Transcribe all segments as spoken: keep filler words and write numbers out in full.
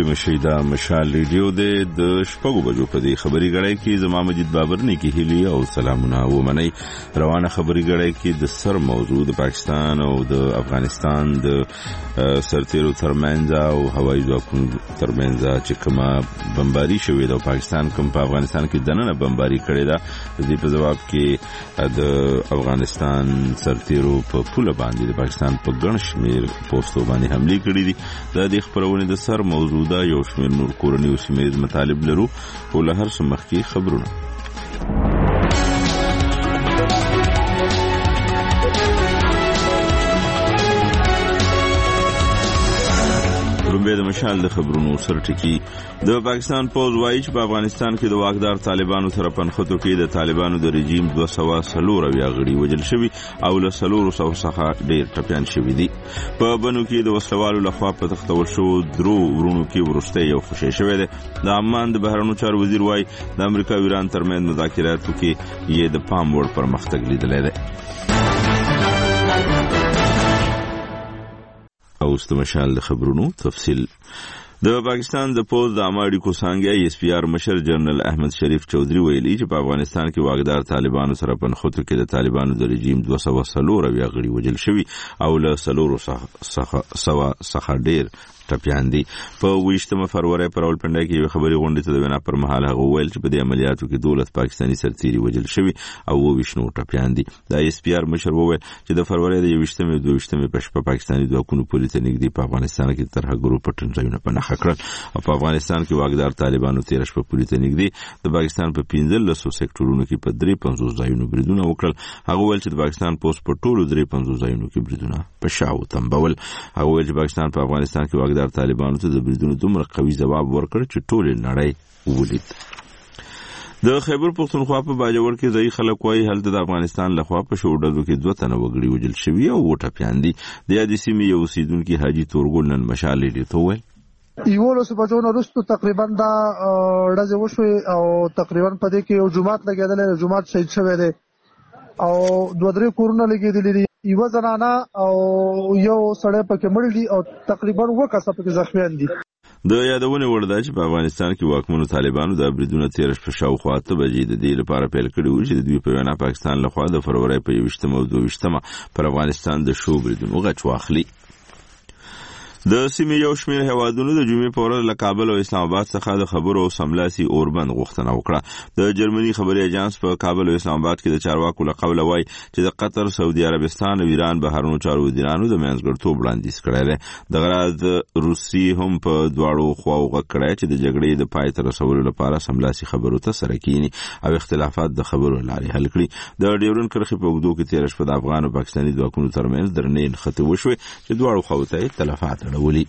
مشي دا مشال ریډیو د د شپږو بجو په دې خبري غړای کې زما مجید بابر نه کې هلی او سلامونه و منی روانه خبري غړای کې د سر موضوع د پاکستان او د افغانستان د سرتیرو ترمنځ او هوایي ځواکونو ترمنځ چې کومه بمباري شوې ده پاکستان کوم په افغانستان کې دننه بمباري کړې ده د دې په جواب کې د افغانستان سرتیرو په پوله باندې د پاکستان په ګڼ شمېر پوسټو باندې حمله کړې دي د دې خبرونه د سر موضوع ده یو شمېر نور کورنۍ او سیمه مطالب لرو او له هر څه مخکې خبرونه رومبه د مشال د خبرونو سره ټکی د پاکستان پوز وایي چې په افغانستان کې د واقدار طالبانو سره پنځه کې د طالبانو د رژیم دوه سوه څلور اویا غړي وژل شوي او له څلور سوو څخه ډېر ټپیان شوي دي په بنو کې د وسلوالو لخوا په تختول شو درو ورونو کې وروسته یو خوشی شوی دی د عمان د بهرنیو چارو وزیر وایي د امریکا او ایران ترمنځ مذاکراتو کې یې د پام وړ پرمختګ لیدلی دی اوس د مشال د خبرونو تفصیل د پاکستان د پوز د عامه اړیکو څانګې ایس پی آر مشر جنرال احمد شریف چودھری ویلي چې په افغانستان کې واقدار طالبانو سره پنځه کې د طالبانو د رژیم دوه سوه څلور اویا غړي وژل شوي او له څلور سوه څخه ډېر ټپیان دي په ویشتمه فروری پر راولپنډۍ کې یو خبري غونډې ته د وینا پر مهال هغه ویل چې په دې عملیاتو کې دولت پاکستاني سرتیري وژل شوي او اوویشت نور ټپیان دي د ایس پی آر مشر وویل چې د فروری د یویشتمې او دویشتمې په شپه پاکستاني ځواکونو پولې ته نږدې په افغانستان کې ترهګرو پټنځایونه په نښه کړل او په افغانستان کې واقدار طالبانو تېره شپه پولې ته نږدې د پاکستان په پنځلسو سکتورونو کې په درې پنځوس ځایونو بریدونه وکړل هغه ویل چې د پاکستان پوسټ په ټولو درې پنځوس ځایونو کې بریدونه په شا وتمبول هغه ویل چې پاکستان په افغانستان کې واقدار طالبانو ته د بریدونو دومره قوي ځواب ورکړ چې ټولې نړۍ ولید د خیبر پختونخوا په باجوړ کې ځای خلک وایي هلته د افغانستان لخوا په شو ډزو کې دوه تنه وګړي وژل شوي او اووه ټپیان دي د یادې سیمې یو اوسېدونکي حاجي تورګل نن مشال ریډیو ته وویل یولسو بجو نه وروسته تقریبا دا ډزې وشوې او تقریبا په دې کې یو جومات لګېدلی دی جومات شهید شوی دی او دوه درې کورونه لګېدلي دي یوه زنانه او یو سړی پکې مړ دي او تقریبا اووه کسه پکې زخمیان دي د یادونې وړ ده چې په افغانستان کې واکمنو طالبانو د بریدونو تېره شپه شاوخوا اته بجې د دې لپاره پیل کړي وو چې د دوی په وینا پاکستان لخوا د فروری په یویشتمه او دویشتمه پر افغانستان د شو بریدونو غچ واخلي د سیمې یو شمېر هیوادونو د جمعې په ورځ له کابل او اسلام آباد څخه د خبرو او سملاسي اوربند غوښتنه وکړه د جرمني خبري اژانس په کابل او اسلام آباد کې د چارواکو له قوله وایي چې د قطر سعودي عربستان او ایران بهرنیو چارو وزیرانو د منځګړیتوب وړاندیز کړی دی دغه راز روسي هم په دواړو خواو غږ کړی چې د جګړې د پای ته رسولو لپاره سملاسي خبرو ته سره کینی او اختلافات د خبرو لارې حل کړي د ډیورن کرښې په اوږدو کې تېره شپه د افغان او پاکستاني ځواکونو ترمنځ درنې نښتې وشوې چې دواړو خواو ته تلفات اړولي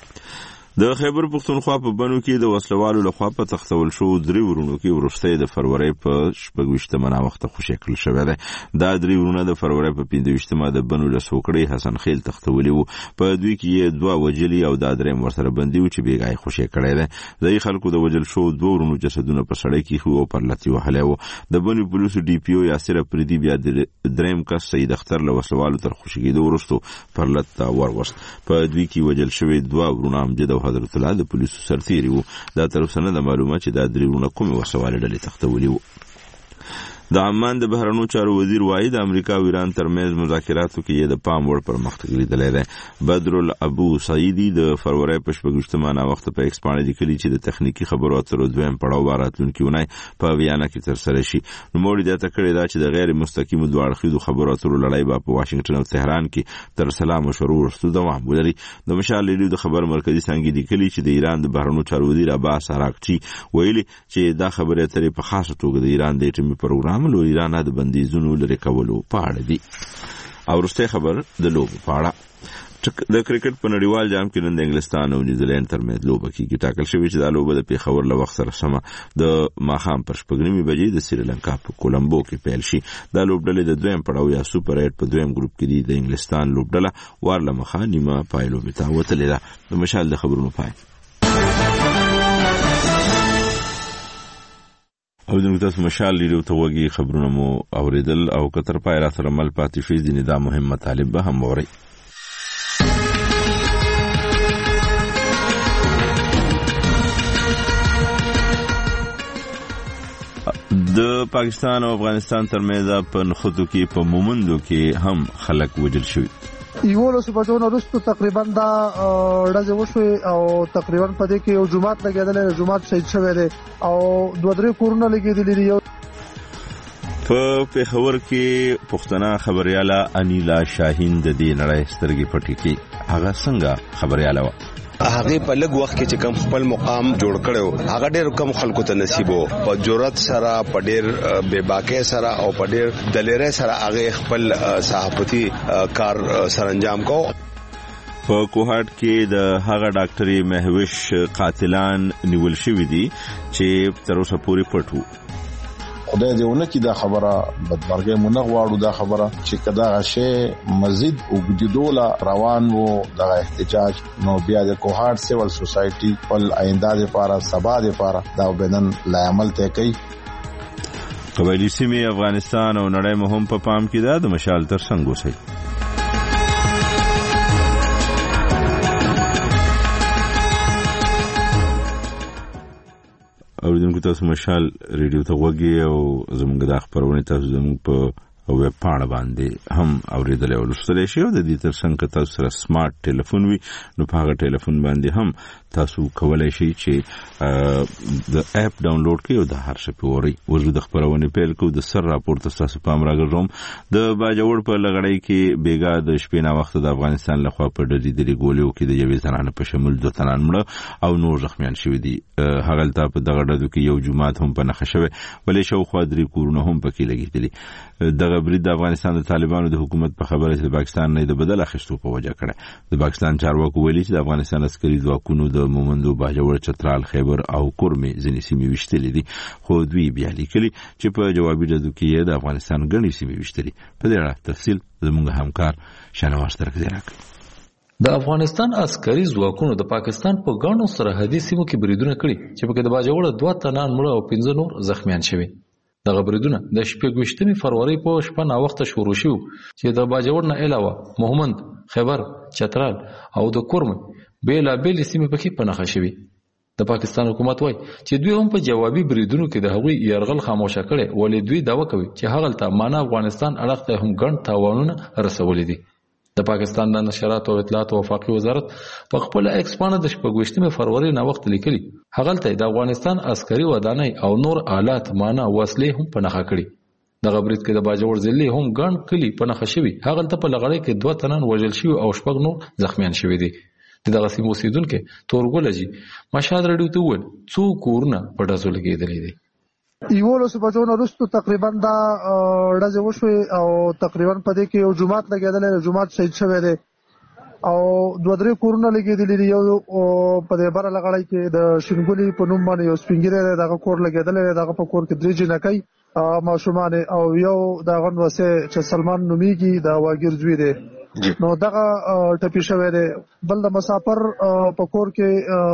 د خیبر پختونخوا په بنو کې د وسلوالو لخوا په تختول شو درې ورونو کې وروسته د فروری په شپږویشتمه ناوخته خوشی کړل شوی دی دا درې ورونه د فروری په پنځویشتمه د بنو له سوکړې حسن خیل تختولي وو په دوی کې یې دوه وجلي او دا درېیم ورسره بندي وو چې بیګای خوشی کړی دی ځایي خلکو د وجل شو دوه ورونو جسدونه په سړک کې او پر لتي وهلی وو د بنو پولیسو ډي پی او یاسر افریدي بیا د درېیم کس سید اختر له وسلوالو تر خوشی کېدو وروسته پر لت وروست په دوی کې وجل شوي دوه ورونه امجد حضرت الله د پولیسو سرتیري وو دا تر اوسه نه ده معلومه چې دا درې ورونه کومې وسوالې ډلې تختولي وو د عمان د بهرنیو چارو وزیر وایي د امریکا او ایران ترمنځ مذاکراتو کې یې د پام وړ پرمختګ لیدلی دی بدرالابو سعیدي د فروری په شپږویشتمه ناوخته په ایکس پاڼه لیکلي چې د تخنیکي خبرو اترو دویم پړاو به راتلونکي اونۍ په ویانا کې ترسره شي نوموړي زیاته کړې ده چې د غیر مستقیمو دوه اړخیزو خبرو اترو لړۍ به په واشنګټن او تهران کې تر سلا مشورو وروسته دوام ولري د مشال ریډیو د خبر مرکزي څانګې لیکلي چې د ایران د بهرنیو چارو وزیر عباس اراغچي ویلي چې دا خبرې اترې په خاصه توګه د ایران د اټومي پروګرام له ایران د بندیزونو لرې کولو په اړه دي او وروستی خبر د لوبو په اړه د کرکټ په نړیوال جام کې نن د انګلستان او نیوزیلینډ ترمنځ لوبه کېږي ټاکل شوې چې دا لوبه د پېښور له وخت سره سمه د ماښام پر شپږ نیمې بجې د سریلانکا په کولمبو کې پیل شي دا لوبډلې د دویم پړاو یا سوپر ایټ په دویم ګروپ کې دي د انګلستان لوبډله وار له مخه نیمه پای لوبې ته وتلې ده د مشال د خبرونو پای او د نقطه مشال ریډیو ته وګي خبرونه مو اوریدل او کتر پای را سره مل پاتې شي د نظام مهم مطالب به هم ووري د پاکستان او افغانستان ترمنځ په نخودو کې په مومندو کې هم خلک وژل شوي. یولسو بجو نه وروسته تقریبا دا ډزې وشوې او تقریبا په دې کې یو جومات لګېدلی، جومات شهید شوی دی او دوه درې کورونه لګېدلي دي. په پېښور کې پښتنه خبرياله انیلا شاهین د دې نړۍ سترګې پټې کړې. هغه څنګه خبرياله وه؟ هغه په لږ وخت کې چې کم خپل مقام جوړ کړو هغه ډېر کم خلکو ته نصیب وو. په جرأت سره، په ډېر بے باکۍ سره او په ډېر دلیرۍ سره هغه خپل صحافتي کار سرانجام کو. په کوهاټ کې د هغه ډاکټري مهوش قاتلان نیول شوي دي چې تر اوسه پورې پټ وو. خدای دې ونه کړي دا خبره بدمرغي مونږ غواړو دا خبره چې کدا غشي مزید وګدیدولا روان وو د احتجاج نو بیا د کوهاټ سیول سوسایټي ول آینده لپاره سبا لپاره دا بدن لا عمل ته کوي. قبایلی سیمې افغانستان او نړۍ مهم په پام کې ده. د مشال تر څنګ اوسئ. اوریدونکو تاسو مشال ریډیو ته وګورئ او زموږ د خبرونه تاسو زموږ په او ویب پاڼه باندې هم اوریدلای او لوستلای شئ. د دې ترڅنګ که تاسو سره سمارټ ټلیفون وي نو په هغه ټلیفون باندې هم تاسو کولای شئ چې د اپ ډاونلوډ کړئ او د هر څه په اورئ. ورته د خبرونه پیل کوو. د سر راپورته تاسو پام راګرځوم. د باجوړ په لغړی کې بیګا د شپې نه وخت د افغانستان لخوا په ډزې ګولیو کې د یوې زنانه په شمول دوه تنان مړه او نور زخمیان شوي دي. هغه ته په دغه ډزو کې یو جومات هم په نښه شوی، ولې شاوخوا درې کورونه هم پکې لګېدلي. دغه برید د افغانستان د طالبانو د حکومت په خبره چې د پاکستان نه د بدل اخیستو په وجه کړه. د پاکستان چارواکو ویلي چې د افغانستان عسکري ځواکونو د مومندو، باجوړ، چترال، خیبر او کورمې ځینې سیمې ویشتلې دي، خو دوی بیا لیکلي چې په جوابي ډزو کې د افغانستان ګڼې سیمې ویشتلې. په دې اړه تفصیل زموږ همکار شنواز ترکزی راکړي. د افغانستان عسکري ځواکونو د پاکستان په ګڼو سرحدي سیمو کې بریدونه کړي چې پکې د باجوړ دوه تنان مړه او پنځه نور زخمیان شوي. دغه بریدونه د شپږویشتمې فروری په شپه ناوخته شروع شو چې د باجوړ نه علاوه مومند، خیبر، چترال او د کورم بیلابېلې سیمې پکې په نښه شوي. د پاکستان حکومت وایي چې دوی هم په جوابي بریدونو کې د هغوی یرغل خاموشه کړي، ولې دوی دعوه کوي چې هغلته معنا افغانستان اړخ ته هم ګڼ تاوانونه رسولي دي. د پاکستان د نشرات او اطلاعات او وفاقي وزارت په خپل ایکس پاڼه د شپږویشتمې فروری نه وخت لیکلي هغلته د افغانستان عسکري ودانۍ او نور آلات، معنا، وسلې هم په نښه کړي. دغه برید کې د باجوړ ضلع هم ګڼ کلي په نښه شوي. هغلته په لغړی کې دوه تنان وژل شوي او شپږ نور زخمیان شوي دي. د دغه سیمو اوسېدونکي تورګل اجي مشهد راډیو ته وویل څو کورونه په ډزو لګېدلي دي. یولسو بجو نه وروسته تقریبا دا ډزې وشوې او تقریبا په دې کې یو جومات لګېدلی، جومات شهید شوی دی او دوه درې کورونه لګېدلي دي. یو په دې بره لغړی کې د شینګولي په نوم باندې یو سپین ږیری دی، دغه کور لګېدلی دی. دغه په کور کې درې جینکۍ ماشومان او یو د هغه نوسی چې سلمان نومیږي د واګیر زوی دی نو دغه ټپي شوی دی. بل د مسافر په کور کې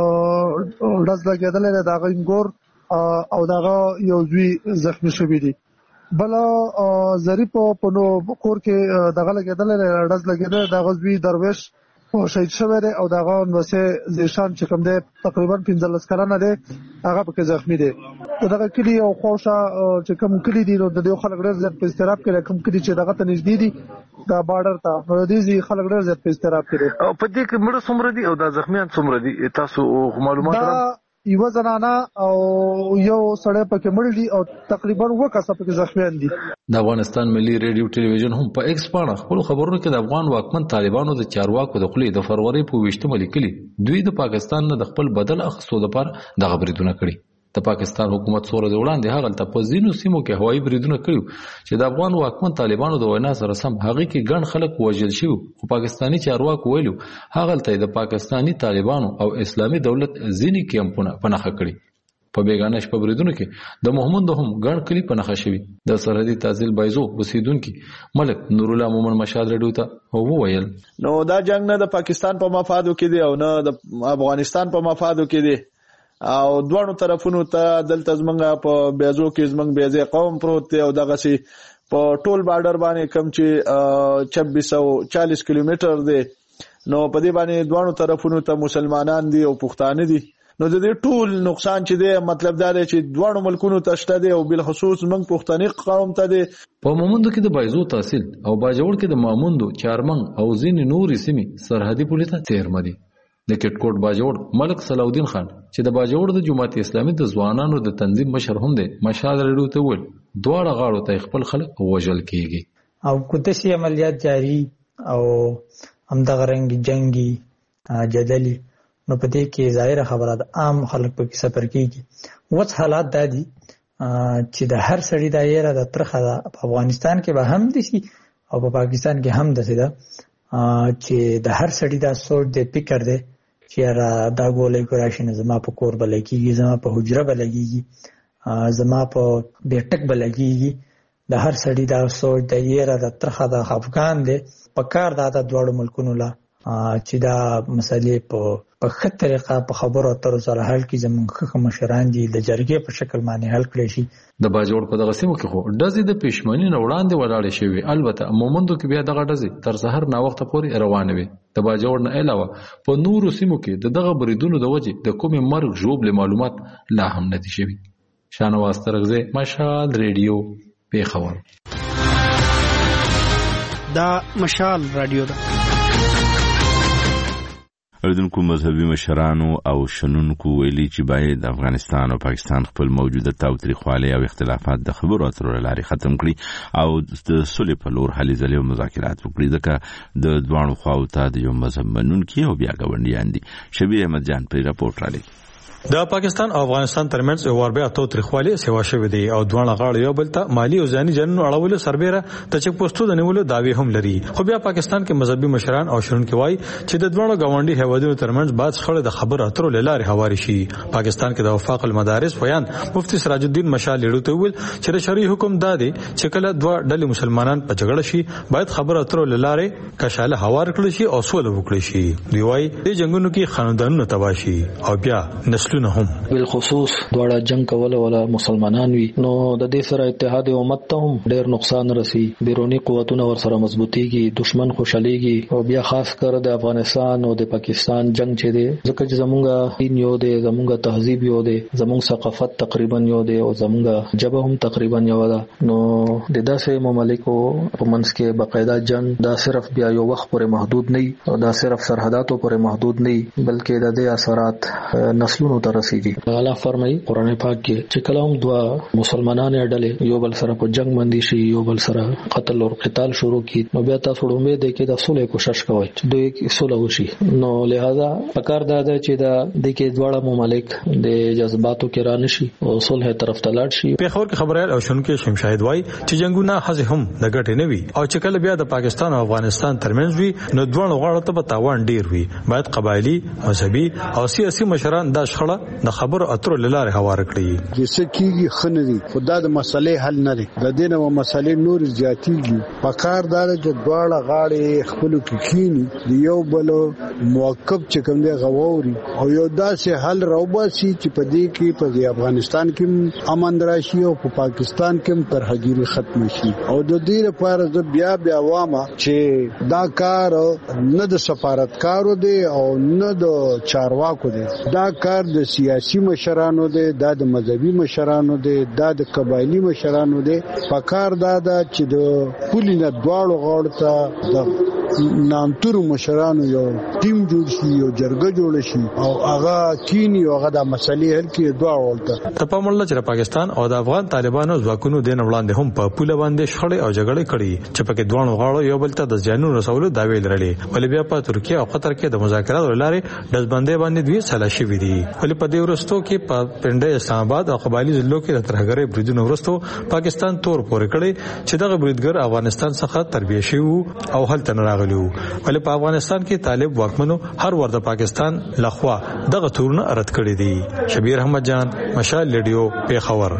ډز لګېدلی دی، د هغه انګور او دغه یو زوی زخمی شوی دی. بل ظریف په نو کور کې دغه لګېدلی دی، ډز لګېدلی، دغه زوی درویش شهید شوی دی او دغه نوسی زیشان چې کوم دی تقریبا پنځلس کلنه دی هغه پکې زخمی دی. دغه کلي او خواوشا چې کوم کلي دي نو د دې خلک ډېر زیات په اضطراب کې دي. کوم کلي چې دغه ته نږدې دي دا بارډر ته نو د دې خلک ډېر زیات په اضطراب کې دي. او په دې کې مړه څومره دي او دا زخمیان څومره دي تاسو معلومات راوړئ؟ یو زنانه او یو سړی پکې مړ دي او تقریبا اووه کسه پکې زخمیان دي. د افغانستان ملي ریډیو ټلویزیون هم په ایکس پاڼه خپل خبرونو کې د افغان واکمن طالبانو د چارواکو د خولې د فروری په ویشتمه لیکلي دوی د پاکستان نه د خپل بدل اخیستو لپاره دغه بریدونه کړي. د پاکستان حکومت څو ورځې وړاندې هغلته په ځینو سیمو کې هوایي بریدونه کړي چې د افغان واکمن طالبانو د وینا سره سم هغې کې ګڼ خلک وژل شوي، خو پاکستاني چارواکو ویلو هغلته د پاکستاني طالبانو او اسلامي دولت ځینې کیمپونه په نښه کړي. په بیګانه شپه بریدونو کې د محمد هم ګڼ کلي په نښه شوي. د سرحدي تحصیل بایزو اوسېدونکي ملک نورالله مومن مشهد راډیو ته وویل نو دا جنگ نه د پاکستان په مفادو کې دی او نه د افغانستان په مفادو کې دی او دوه طرفونو ته دلته زمونږ په بیازو کې زمونږ بیازي قوم پروت دی او دغه سي په ټول بارډر باندې کم چې چوبیس سو چالیس کیلومتر دی نو په دې باندې دوه طرفونو ته مسلمانان دي او پښتانه دي نو د دې ټول نقصان چې دی مطلب دا دی چې دواړو ملکونو ته شته دی او بل خصوص موږ پښتني قوم ته دی. په مومندو کې د بایزو تحصیل او باجوړ کې د ماموندو چارمن او ځینې نورې سیمې سرحدي پولې ته څیرمه دي. د کټکوټ باجوړ ملک صلاح الدین خان چې د باجوړ د جماعت اسلامي د ځوانانو د تنظیم مشر هم دی مشال رډو ته ول دواړه غاړو ته خپل خلک وژل کیږي او کودسي عملیات جاری او همدغه رنګ جنگي جدلي نو په دې کې ظاهره خبره ده عام خلک په کې سفر کیږي. وڅ حالات دادي چې د هر سړي د ایره د ترخه په افغانستان کې به هم دي او په پاکستان کې هم دي دا چې د هر سړي دا سوچ دی فکر دی چې را دا ګولې کو راشي نه زما په کور بل کېږي زما په حجره بل کېږي زما په بیٹک بل کېږي. د هر سړي دا سوچ د ایره د ترخه د افغان دی په کار دا د دوړو ملکونو لا چې دا مسلې په په ښه طریقه په خبرو اترو سره حل کړي. زموږ ښه مشران دي د جرګې په شکل باندې حل کړي شي. د باجوړ په دغه سیمو کې خو ډزې د پېشمنۍ نه وړاندې ولاړې شوې. البته مومندو کې بیا دغه ډزې تر سحر ناوخته پورې روانې وې. د باجوړ نه علاوه په نورو سیمو کې د دغه بریدونو د وجې د کومې مرګ ژوبلې معلومات لا هم نه دي شوي. شانواز ترغزی مشال ریډیو پیښور. دا مشال رادیو ده. اردوونکو مذهبي مشرانو او شنونکو ویلي چې باید افغانستان او پاکستان خپل موجوده تاوتریخوالي او اختلافات د خبرو اترو لارې ختم کړي او د صلح په لور هلې ځلې او مذاکرات وکړي ځکه د دواړو خواو ته د یو مذهب منونکي او بیا ګاونډیان دي. شبیر احمد جان په راپورټ رالیږي. د پاکستان او افغانستان ترمنځ یو ور بیا تاوتریخوالي سیوا شوې دي او دواړه غاړې یو بل ته مالی او ځاني جنونو اړولو سربېره د چک پوسټو د نیولو دعوی هم لري. خو بیا پاکستان کې مذهبي مشران او شنونکي وایي چې د دواړو ګاونډي هیوادونو ترمنځ بعض شخړې د خبرو اترو لارې هواري شي. پاکستان کې د وفاق المدارس بیان مفتی سراج الدین مشال لړو ته ویل چې د شرعي حکم دا دی چې کله دوه ډلې مسلمانان په جګړه شي باید خبرو اترو لارې کشاله هوار کړي شي او سوله وکړي شي. دی وایي د جنگونو کې خاندانونو تباشي او بیا نسلونه هم خصوص دواړه جنگ کول ولا مسلمانان وي نو د دې سره اتحاد امت ته هم ډېر نقصان رسي. بیرونی قوتونه ور سره مضبوطيږي دشمن خوشاليږي او بیا خاص کر د افغانستان او د پاکستان جنگ چې دی ځکه چې زمونږ دین یو دی زمونږ تهذیب یو دی زمونږ ثقافت تقریبا یو دی او زمونږ جبه هم تقریبا یو ده. نو د داسې مملکو په منځ کې باقاعده جنگ دا صرف بیا یو وخت پورې محدود نه او دا صرف سرحداتو پورې محدود نه بلکې د دې اثرات نسلونو ته رسیږي. الله فرمایي قرآن پاک کې چې کله هم دوا مسلمانان ډلې یو بل سره په جنگ باندې شي یو بل سره قتل او قتال شروع کی نو بیا تاسو د امید کې د صلح کوشش کوئ چې دوی صلح وشي. نو لہذا پکار دا ده چې دا د کې دواړه ممالک د جذباتو کې را نشي او صلح طرف ته لاړ شي. پیښور کې خبريال او شونکي شمشاهد وای چې جنگونه حزه هم د ګټې نه وي او چې کله بیا د پاکستان او افغانستان ترمنځ وي نو دواړو غاړو ته په تاوان ډیر وي. باید قبایلی مذهبي او سیاسي مشران دا شخړه د خبرو اترو لاره هوار کړی. جسه کیږي خنري خدا د مسلې حل نه لري د دینه او مسلې نور زیاتیږي. پکار دار چې دواړه غاړې خپل کې کینی دی یو بل موقف چې کوم دی غووري او یو داسې حل راوباسي چې په دې کې په افغانستان کې امن راشي او په پاکستان کې ترهګيري ختم شي. او د دې لپاره د بیا بیا وامه چې دا کار نه د سفارتکارو دی او نه د چارواکو دی دا کار د سیاسي مشرانو دی دا د مذهبي مشرانو دی دا د قبایلی مشرانو دی. پکار دا دا چې د پولینه دواړو غاړو ته د نامتور مشرانو یو ټیم جوړ شي یو جرګه جوړ شي او هغه کینی او هغه د مسلې حل کې دواړو ته ته په مړه چې پاکستان او د افغان طالبانو ځواکونو د وړاندې هم په پوله باندې شخړې او جګړې کړې چې پکې دوه غاړو یو بل ته د ځانونو رسولو داوی لرلې. ولې بیا په ترکیه او قطر کې د مذاکراتو لارې دزبندې باندې دوی سلا شوې دي. ولې په دې ورستو کې په پنده اسلام آباد او قبایلی ضلعو کې د ترهګرۍ بریدونو ورستو پاکستان تور پورې کړی چې دغه بریدګر افغانستان څخه تربیه شوی او هلته نه راغلی وو. ولې په افغانستان کې طالب واکمنو هر ور د پاکستان لخوا دغه تورونه رد کړی دي. شبیر احمد جان مشال ریډیو پیښور.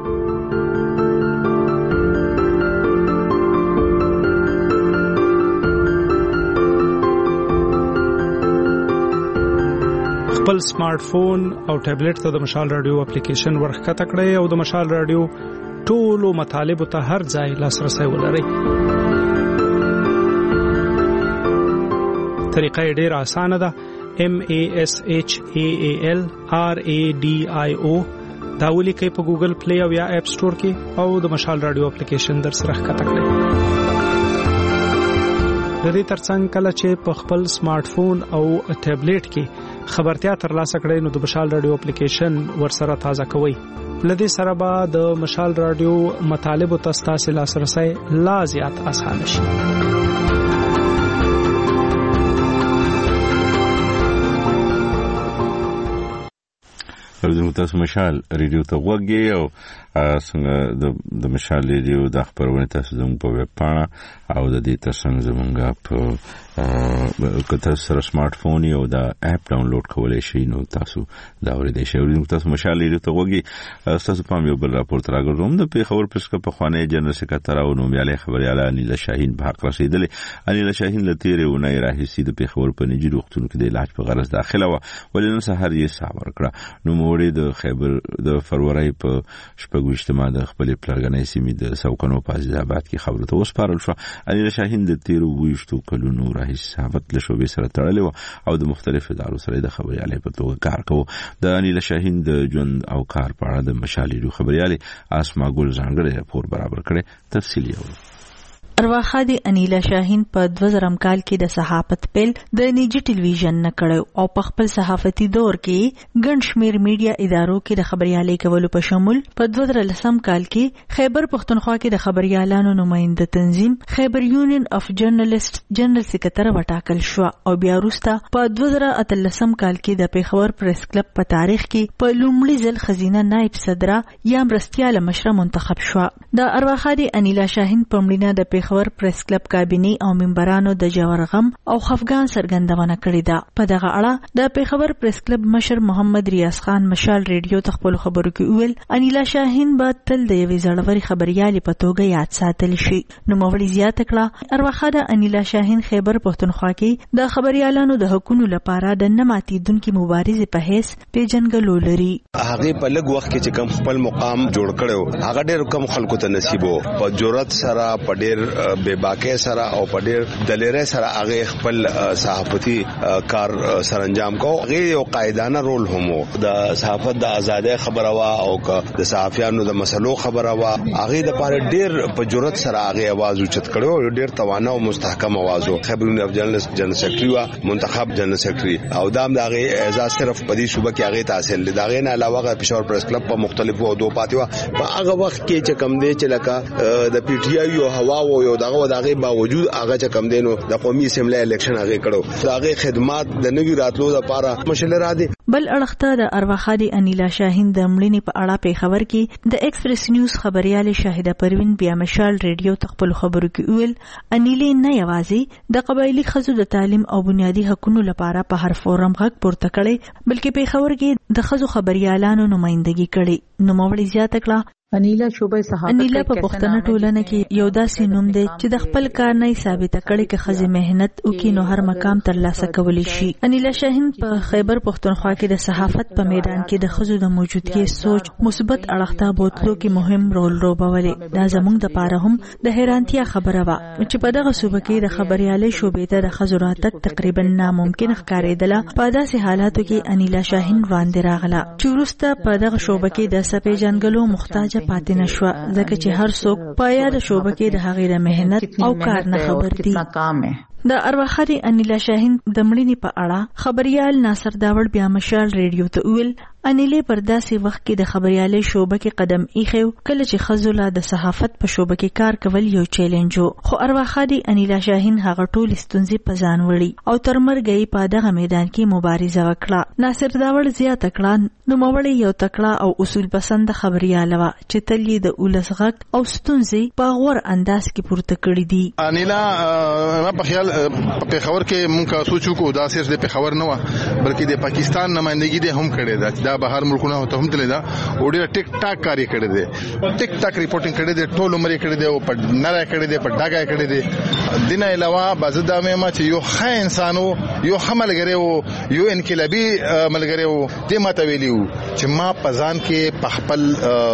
خپل سمارټ فون او ټابلیټ ته د مشال رادیو اپلیکیشن ورخکته کړئ او د مشال رادیو ټولو مطالبو ته هر ځای لاسرسي ولرئ. طریقه ډیره اسانه ده. M A S H A A L R A D I O. دا ولیکئ په ګوګل پلی او یا اپ سٹور کې او د مشال رادیو اپلیکیشن در سره ښکته کړئ. د دې ترڅنګ کله چې په خپل سمارټ فون او ټابلیټ کې خبرتیا ترلاسه کړئ نو د مشال رادیو اپلیکیشن ورسره تازه کوئ. لدې سره به د مشال رادیو مطالب او تاسو لاسرسي لا زیات آسان شي. تاسو مشال ریډیو ته وګورئ او څنګه د د مشال ریډیو د خبرونه تاسو زموږ په ویب پاڼه او د دې ترڅنګ زموږ په کته سره سمارټ فون یو دا اپ ډاونلوډ کولای شئ نو تاسو دا ورته شئ. تاسو مشال ریډیو ته وګورئ. تاسو په یو بل راپورټ راغلم د پیښور پرس په خوانې جنرال سکرټر او نومیالي خبرياله انیلا شاهین په حق رسیدلې. انیلا شاهین له تیرې ونې راهیسي د پیښور په نجی روغتون کې د علاج په غرض داخله و ولې نن سحر یې صبر کړه. نو موري د خیبر د فروری په شپږ د خپل پلرګنې سیمې د سوکنو په ځابات کې خبره ته وسپارل شو. انیلا شاهین د تیرو ویشتو کلونو راهیسې صحافت له شوبې سره تړلې و او د مختلفو ادارو سره د خبريالۍ په توګه کار کوي. د انیلا شاهین د ژوند او کار په اړه د مشالې خبريالۍ اسما ګل ځانګړی راپور برابر کړي. تفصیلی اورو. ارواخادي انیلا شاهین په دوه زره کال کې د صحافت پیل د نيجي ټلویزیون نه کړو او په خپل صحافتي دور کې ګڼ شمیر میډیا ادارو کې د خبريالۍ کولو په شمول په دوه زره لسم کال کې خیبر پښتونخوا کې د خبريالانو نماینده تنظیم خیبر یونین اف جرنالست جنرال سکرټر وټاکل شو او بیا وروسته په دوه زره اتلسم کال کې د پیښور پریس کلب په تاریخ کې په لومړي ځل خزینه نائب صدره یا مرستیاله مشره منتخب شو. د ارواخادي انیلا شاهین په مړینه د خبر پریس کلب کابینه او منبرانو د جوړغم او خفګان سرګندونه کړې ده. په دغه اړه د پیښور پریس کلب مشر محمد ریاض خان مشال ریډیو ته خپل خبرو کې ویل انیلا شاهین به تل د یوې زړوري خبريالې په توګه یاد ساتل شي. نو موري زیاته کړه ارواخاده انیلا شاهین خیبر پښتونخوا کې د خبريالانو د حقوقو لپاره د نماتیدونکو مبارزې په هیڅ پیژنګلو لري. هغه په لږ وخت کې چې کوم خپل مقام جوړ کړو هغه ډېر کم خلکو ته نصیبو په جرأت سره په ډېر بے باکه سره او په ډېر دلیره سره هغه خپل صحافتي کار سرانجام کو. هغه یو قائدانه رول هم د صحافت د ازادۍ خبره وا او د صحافیانو د مسلو خبره وا هغه د پاره ډېر په جرأت سره هغه आवाज اوچت کړو. ډېر توانه او مستحکم आवाज او خبرونه اف جرنالست جنرال سیکریټری وا منتخب جنرال سیکریټری او دام دغه اعزاز صرف په دې صوبه کې هغه تحصیل دغه نه علاوه پیښور پریس کلب په مختلفو او دوه پاتې وا په هغه وخت کې چې کم دی چې لکه د پی ټی آی او هوا او یو دغه دغه باوجود هغه چې کم دینو د قومي اسمبلی الیکشن هغه کړو. دغه خدمات د نوی راتلو لپاره مشله را دي. بل اړخته د ارواخادي انیلا شاهین د مړینې په اړه په خبر کې د ایکسپریس نیوز خبرياله شاهده پروین بیا مشال ریډیو ته خپل خبرو کې ویل انیلې نه یوازې د قبایلی خزو د تعلیم او بنیادی حقوقو لپاره په هر فورم غږ پورته کړي بلکې په خبر کې د خزو خبريالانو نمائندګي کړي. نو موري زیاته کړه انیلا شوبې صحافت انیلا په پښتنه ټولنه کې یو داسې نوم دی چې د خپل کار نه ثابت کړي چې خزه مهنت او کې نو هر مقام ترلاسه کولی شي. انیلا شاهین په خیبر پښتونخوا کې د صحافت په میدان کې د خزو د موجودګۍ سوچ مثبت اړخته بوتلو کې مهم رول لوبولې. دا زموږ د پاره هم د حیرانتیا خبره و چې په دغه صوبه کې د خبريالۍ شوبې ته د خزو راتګ تقریبا ناممکن ښکارېدله. په داسې حالاتو کې انیلا شاهین وړاندې راغله چې وروسته په دغه شوبه کې د سپې جنګلو محتاج پاتې نشو ځکه چې هر څوک په یاد شوبه کې د هغې د مهنت او کار نه خبر دي. د ارواخادي انیلا شاهین د مړینې په اړه خبريال ناصر داوړ بیا مشال ریډیو ته ویل انیلې پر داسې وخت کې د خبريالۍ شوبه کې قدم ایښو کله چې خزوله د صحافت په شوبه کې کار کول یو چیلنج وو. خو ارواخادي انیلا شاهین هغه ټول ستونزې په ځان وړي او تر مرګ یې په دغه میدان کې مبارزه وکړه. ناصر داوړ زیاته کړه نو مولې یو تکړه او اصول پسند خبرياله و چې تل یې د اولس غږ او ستونزې په غوړ انداز کې پورته کړې دي. انیلا ما په خیال په خبر کې مونږه سوچو کو دا صرف د خبر نه و بلکې د پاکستان نمائندګي د هم کړي دا د بهر ملکونو ته هم تللی دا او ډېر ټیک ټاک کاری کړی دی ټیک ټاک ریپورټینګ کړی دی ټول عمر کړی دی او په نره کړی دی په ډاګه کړی دی. دینه علاوه بازدا مې ما چې یو ښه انسانو یو حملګری او یو انقلابي ملګری او د ماته ویلیو چې ما پزان کې په خپل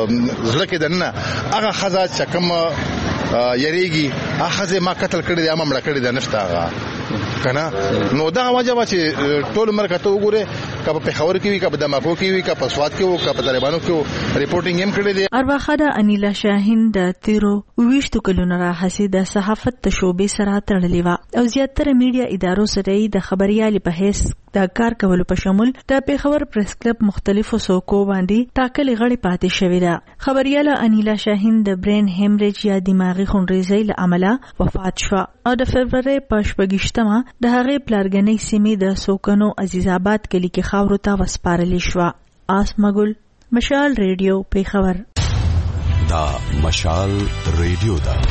زړه کې دنه هغه خزا چې کوم یریږي هغه ما قتل کړی دی ما مړ کړی دی نشته هغه کنه نو دا وجه چې ټول مرکته وګوره کله په خبر کې وي کله د ماکو کې وي کله په سواد کې وو کله په طالبانو کې ریپورتینګ هم کړی دی. ارواخاده انیلا شاهین د تیرو ویشتو کلونو راهسي د صحافت تشوبې سره تړلې و او زیاتره میډیا ادارو سره د خبريالي په حیث د کار کولو په شمول د پیښور پریس کلب مختلفو څوکو باندې ټاکلې غړي پاتې شوې ده. خبرياله انیلا شاهین د برین هیمریج یا دماغي خونریزۍ له امله وفات شو او د فبرवरी په شپږشتمه د هغې پلارګنۍ سیمې د سوکنو عزیزآباد کلی کې خاورو ته وسپارلې شو. آسمګل مشال ریډیو پیښور. دا مشال ریډیو دا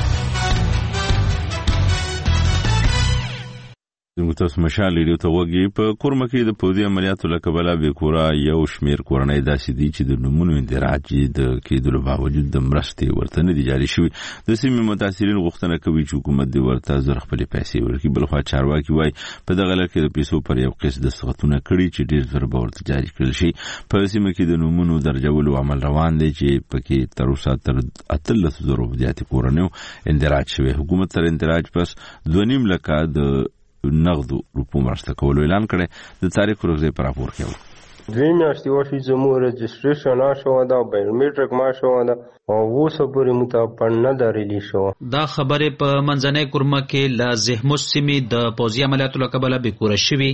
زموږ تاسو مشال ریډیو ته وګورئ. په کورمه کې د پوځي عملیاتو له کبله به کورا یو شمیر کورنۍ داسې دي چې د نمونو اندراج د کېدلو باوجود د مرستې ورته نه دي جاري شوي. د سیمې متاثرین غوښتنه کوي چې حکومت دې ورته زر خپلې پیسې ورکړي. بلخوا چارواکي وایي په دغه لړ کې د پیسو پر یو قسط دستخطونه کړي چې ډېر زر به ورته جاري کړل شي. په سیمه کې د نمونو درجولو عمل روان دی چې پکې تر اوسه تر اتلس زرو زیاتې کورنیو اندراج شوي. حکومت تر اندراج پس دوه نیم لکه د نغدو روپو مرسته کولو اعلان کړی. د تاریخ ورغزي پر راپور کې دوی میاشتې وشي زموږ رجسټریشن شو دا بایومیټریک ما شو دا او اوس پورې متاپن نه درېلی شو. دا خبره په منځنۍ کورمه کې ل زهموس سیمې د پوځي عملیاتو له کبله بیکوره شوي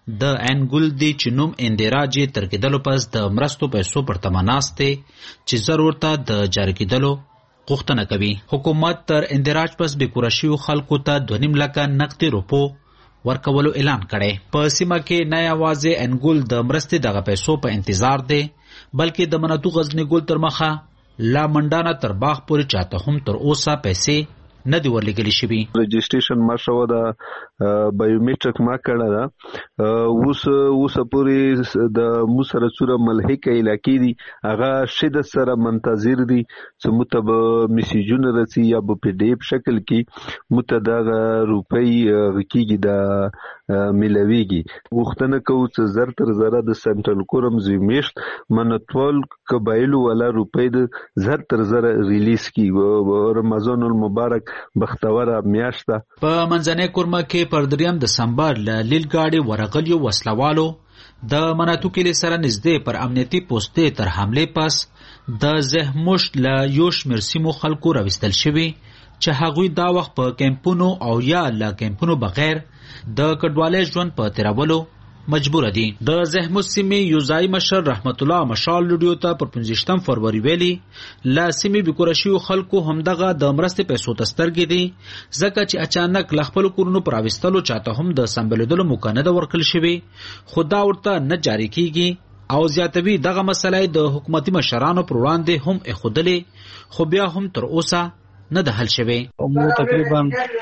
د انګول دی چې نوم اندراج تر کېدلو پس د مرستو پیسو پر تمناسته چې ضرورت د جاری کېدلو غوښتنه کوي. حکومت تر اندراج پس بیکوره شوي خلکو ته دوه نیم لکه نقدي روپو ورکولو اعلان کړي. په سیمه کې نه یوازې انګول د مرستې دغه پیسو په انتظار دی بلکې د مناتو غزنی ګل تر مخه لا منډانه تر باغ پورې چاته هم تر اوسه پیسې نه دی ورلګل شوی. رجسټریشن ما شو دا بایومیټریک ما کړه دا اوس اوس پورې د موسره سره ملحقه علاقې دي هغه شدت سره منتظر دي چې متب میسیجونه رسي یا په پی ډی اف شکل کې متدغه روپۍ کېږي دا ملويږي. وختنه کو چې زر تر زره د سنټرل کورم زمیشت منټول قبایلو ولا روپۍ د زر تر زره ریلیز کی رمضان المبارک بختوره میاشته. په منځنۍ کورمه کې پر دریم دسمبر ل لیل گاډي ورغلیو وسلوالو د مناتو کې سره نږدې پر امنیتي پوسټې تر حمله پس د زهموش ل یوش مرسیمو خلکو راوستل شوی چې هغوی دا وخت په کیمپونو او یا ل کیمپونو بغیر د کډوالۍ ژوند په تیرولو مجبور دي. د زهموس سیمې یوزای مشر رحمت الله مشال لډیو ته پر پنځشتم فروری ویلي لا سیمې بیکورشیو خلکو همدغه د مرستې پیسو تسترګې دي ځکه چې اچانک لخپل کورونو پر اوستلو چاته هم د سمبلدلو مکانه د ورکل شوی خدا ورته نه جاری کیږي او زیاتوي دغه مسلې د حکومتي مشرانو پر وړاندې هم اخودلې خو بیا هم تر اوسه نه د حل شوی. مو تقریبا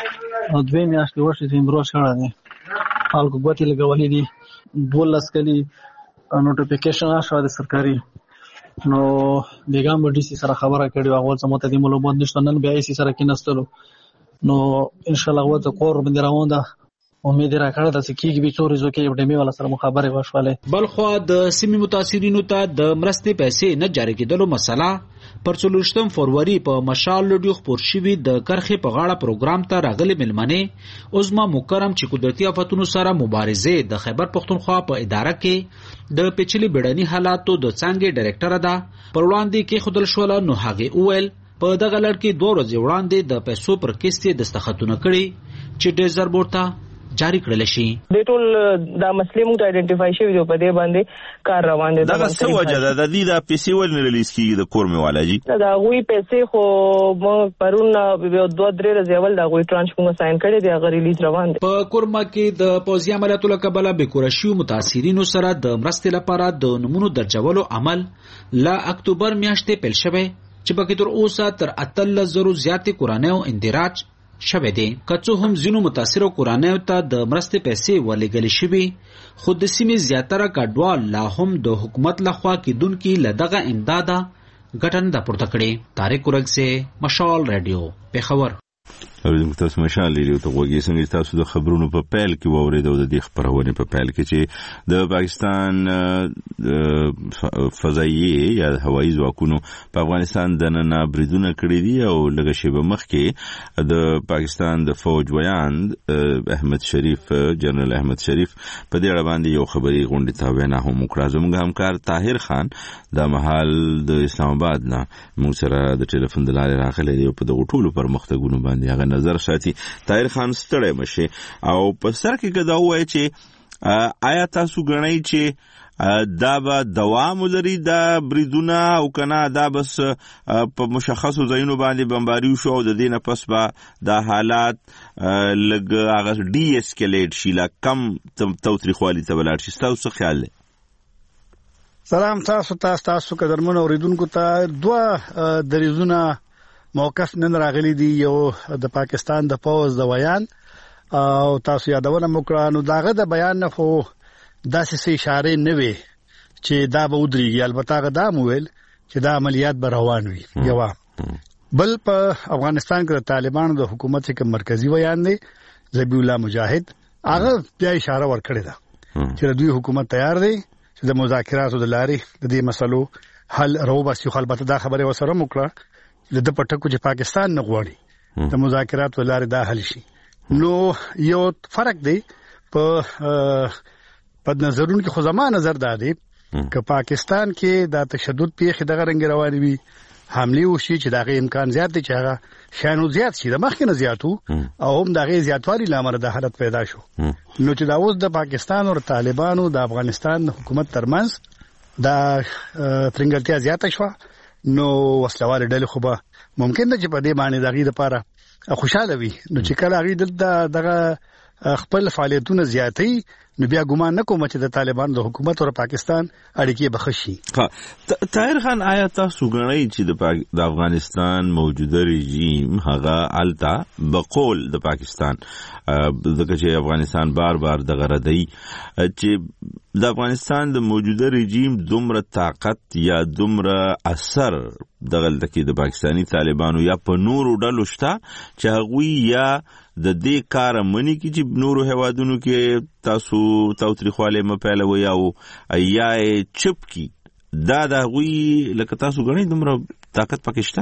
دوه میاشتې وشي چې امروز شړه دي خلکو غوتی لګولې دي بولس کلی نوټیفیکیشن راشه د سرکاري نو بیګام ډي سي سره خبره کړې او څه مته دې معلومات نشته نن بیا سي سره کې نستلو نو ان شاء الله وته کور باندې روانه امید راکړه د سکیږي به څوري زوکې ډېمې ولا سره مخابره وشواله. بلخو د سیمې متاثرینو ته د مرستې پیسې نه جاری کېدلو مسله پر څلورشتم فروری په مشال لډیو خبر شوی د کرخې په غاړه پروګرام ته راغلي ملمنه عظما مکرم چې قدرتي آفتونو سره مبارزه د خیبر پختونخوا په اداره کې د پیچلي بیړني حالاتو د څنګه ډایرکټر ده پر وړاندې کې خودل شول نو هغه اول په دغه لړ کې دوه ورځې وړاندې د پیسو پر کیسې دستخطونه کړي چې ډیر زر ورته جاری کړل شي. د ټول د مسلې مو آئیډنټیفای شوی دی په دې باندې کار روان دي. دا څه وجه ده د دې د پیسې ول نه ریلیز کیږي د کورمه والاجی دا غوي پیسې خو مو پرون به دوه درې ورځې اول دا غوي ترانش کوم ساين کړی دی هغه ریلیز روان دي. په کورمه کې د پوځي عملیاتو له کبله بیکورشیو متاثرینو سره د مرستې لپاره د نمونو درجولو عمل لا اکتوبر میاشتې پیل شوی چې پکې تر اوسه تر اتلس زرو زیاتې کورانیو اندراج شوه دي. کڅو هم زینو متاثرو کورانیو ته د مرستې پیسې ورلګل شوی خود د سیمې زیاتره کډوال لا هم د حکومت لخوا کېدونکي لدغه امداده ګټن د پورته کړي. طارق ورغسه مشال رادیو پیښور. اوریدونکو تاسو مشال لیدو ته وګورئ څنګه تاسو د خبرونو په پیل کې واوریدو د دې خبرونه په پیل کې چې د پاکستان فضائیه یا هوایي ځواکونو په افغانستان د نن بریدونه کړی دي او لږ شیبه مخکې د پاکستان د فوج ویاند احمد شریف جنرال احمد شریف په دې اړه باندې یو خبري غونډه تا وینا هم وکړه. زموږ همکار طاهر خان د محل د اسلام آباد نه موږ سره د ټلیفون د لارې راغلی دی په دغه ټولو پرمختګونو باندې هغه نظر ساتي. طاهر خان ستړی مشه او په سر کې دا وایي چې آیا تاسو غنئ چې دا به دوام ولري دا بریدونه او کنه دا بس په مشخصو ځایونو باندې بمباري شو او د دې نه پس به دا حالات لګ هغه ډي اسکیلیټ شي لا کم توتریخوالي ته ولاړ شي؟ تاسو خیال دی؟ سلام تاسو تاسو تاسو قدرمن اوریدونکو ته دوه دریزونه موقف نن راغلي دي. یو د پاکستان د فوج د ویان او تاسو یادونه وکړه نو داغه د بیان نه خو داسې څه اشاره نه وي چې دا به ودرېږي. البته هغه دا مویل چې دا عملیات به روان وي. یو بل په افغانستان کې د طالبانو د حکومت څخه مرکزی ویان دی ذبیح الله مجاهد هغه بیا اشاره ورکړې ده چې دوی حکومت تیار دی چې د مذاکراتو د لارې د دې مسلو حل راوباسي. خو البته دا خبره وسره وکړه د پټکو چې پاکستان نه غواړي د مذاکراتو لارې دا حل شي. نو یو فرق دی په په نظرونو کې. خو زما نظر دا دی چې پاکستان کې دا تشدد پیښې دغه رنګ روانې وي حمله وشي چې دغه امکان زیات دی چې هغه شانو زیات شي د مخکې نه زیاتو او هم دغه زیاتوالي لامل د حالت پیدا شو. نو چې دا اوس د پاکستان او طالبانو د افغانستان حکومت ترمنځ دا ترنګلتیا زیاته شو نو وسلوال ډلې خو به ممکن ده چې په دې باندې دغه لپاره خوشاله وي. نو چې کله هغه دغه خپل فعالیتونه زیاتې نو بیا ګمان نه کوم چې د طالبان د حکومت او پاکستان اړیکې بخښي. ها طاهر خان آیا تاسو غواړئ چې د افغانستان موجوده رژیم هغه التا بقول د پاکستان دغه چې افغانستان بار بار د غردی چې د افغانستان د موجوده رژیم دومره طاقت یا دومره اثر دغه لکه د پاکستانی طالبانو یا په نورو ډلو شته چې هغوی یا د دې کار منی کی چې نورو هوادونو کې تاسو توتریخواله مپاله یا او یا چپ کی دا د هغوی لکه تاسو غنئ دومره طاقت پکشته؟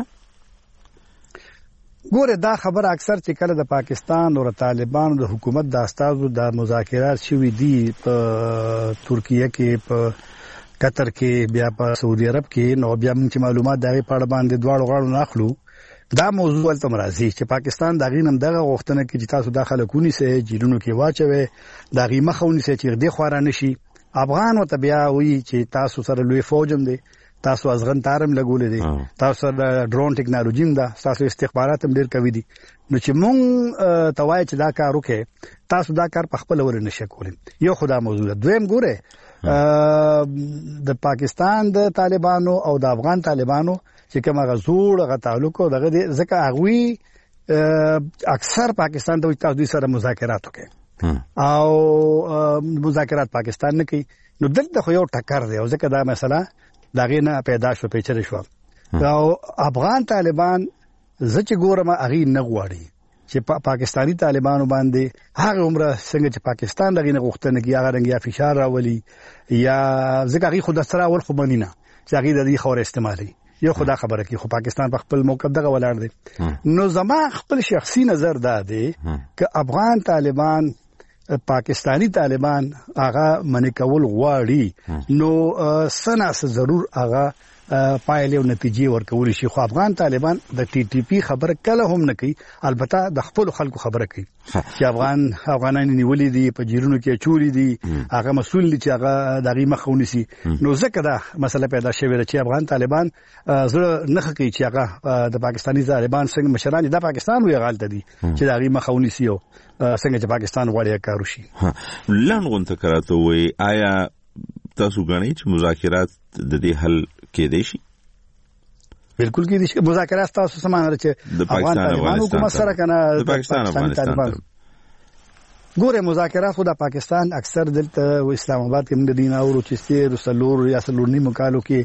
ګوره دا خبر اکثر چې کله د پاکستان او طالبانو د حکومت د استازو د مذاکرات شوي دي په ترکیه کې په قطر کې بیا په سعودي عرب کې نو بیا موږ معلومات دغه په اړه باندې دواړو غاړو ناخلو. دا موضوع ولته مرضی چې پاکستان دغه نم دغه غوښتنه کې چې تاسو داخله کونی سه جیلونو کې واچوي دغه مخاوني سه چې دې خورا نشي افغان او طبيعه وي چې تاسو سره لوی فوجم دي تاسو ازغن تارم لګولې دي تاسو د ډرون ټیکنالوژي دا تاسو استخبارات هم ډیر کوي دي. نو چې مونږ توای چې دا کار وکړي تاسو دا کار په خپل ور نشئ کولای. یو خدا موضوع دویم ګوره د پاکستان د طالبانو او د افغان طالبانو چې کوم غزور غ تعلق او دغه ځکه هغوی اکثر پاکستان ته تاسو سره مذاکرات وکړي او مذاکرات پاکستان نه کوي. نو دلته خو یو ټکر دی او ځکه دا مسله دغه نه پیدا شو پیچره شو. او افغان طالبان زچ ګورم هغه نه غواړي چې پاکستانی طالبانو باندې هغه عمره څنګه چې پاکستان دغه نه غوښتنه کوي هغه رنګ یا فشار راولي یا ځکه هغه خود سره ول خو بنینا چې هغه د دې خور استعمالي. یو خدا خبره کوي خو پاکستان په خپل موقف دغه ولاړ دی. نو زما خپل شخصي نظر دا دی چې افغان طالبان پاکستانی طالبان هغه منې کول غواړي نو سناس ضرور هغه پایلې او نتیجې ورکول شي. خو افغان طالبان د ټي ټي پی خبره کله هم نه کوي البته د خپل خلکو خبره کوي چې افغان افغانان نیولې دي په جیرونو کې چوري دي هغه مسول دي چې هغه دغه مخاوني سي. نو ځکه دا مسله پیدا شوې ده چې افغان طالبان زړه نه کوي چې هغه د پاکستانی طالبان څنګه مشران د پاکستان وی غالط دي چې دغه مخاوني سي او څنګه چې پاکستان غواړي کار وشي. لن غونته کراته وي آیا تاسو غواړئ چې مذاکرات د دې حل کې دي شي؟ بالکل کې دي مذاکرات تاسو سمانه چې افغان طالبانو حکومت سره کنه د پاکستان افغانستان ګوره مذاکرات خو د پاکستان اکثر دلته اسلام آباد کې د دین او روچستر او سلور یا سلور نیمه کالو کې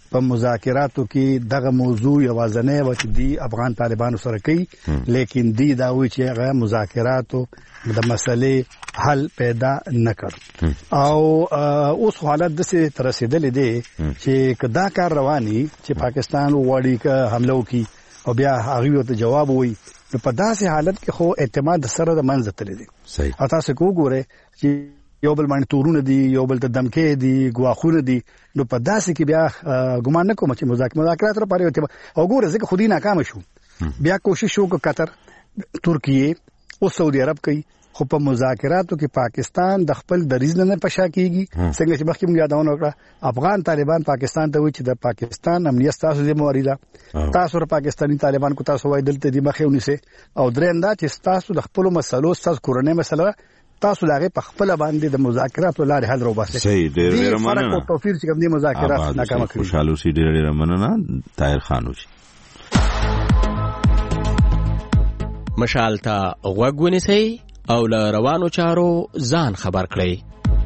په مذاکراتو کې دغه موضوع یوازنه و چې دی افغان طالبانو سره کوي لیکن دی دا وی چې هغه مذاکراتو د مسلې حل پیدا نکړ او اوس حالت د څه تر رسیدلې دي چې کدا کار رواني چې پاکستان وړي ک حمله وکي او بیا هغه ته جواب وي نو په داسې حالت کې خو اعتماد سره د منځ تللی دی صحیح او تاسو وګورئ چې یو بل باندې تورونه دي یو بل ته دمکې دي ګواخونه دي نو په داسې کې بیا ګمان نه کوم چې مذاکرات مذاکرات لپاره یو او ګوره ځکه خودي ناکام شو بیا کوشش وکړ قطر ترکیه او سعودي عرب کوي خو په مذاکراتو کې پاکستان د خپل دریځ نه پشا کیږي څنګه چې مخکې موږ یادونه وکړه افغان طالبان پاکستان ته وایي چې د پاکستان امنیت تاسو ذمہواری ده تاسو را پاکستاني طالبان کو تاسو وایي دلته دی مخې ونیسه او درېم دا چې تاسو د خپل مسلو تاسو کورنۍ مسله تاسو لاغه په خپل باندې د مذاکرات ولر حل رو باسه صحیح ډېر ډېر مننه او توفیر چې کوم دي مذاکرات ناکام کړي خوشاله سي ډېر ډېر مننه طاهر خانوچ مشال ته غوږ ونیسئ او له روانو چارو ځان خبر کړئ.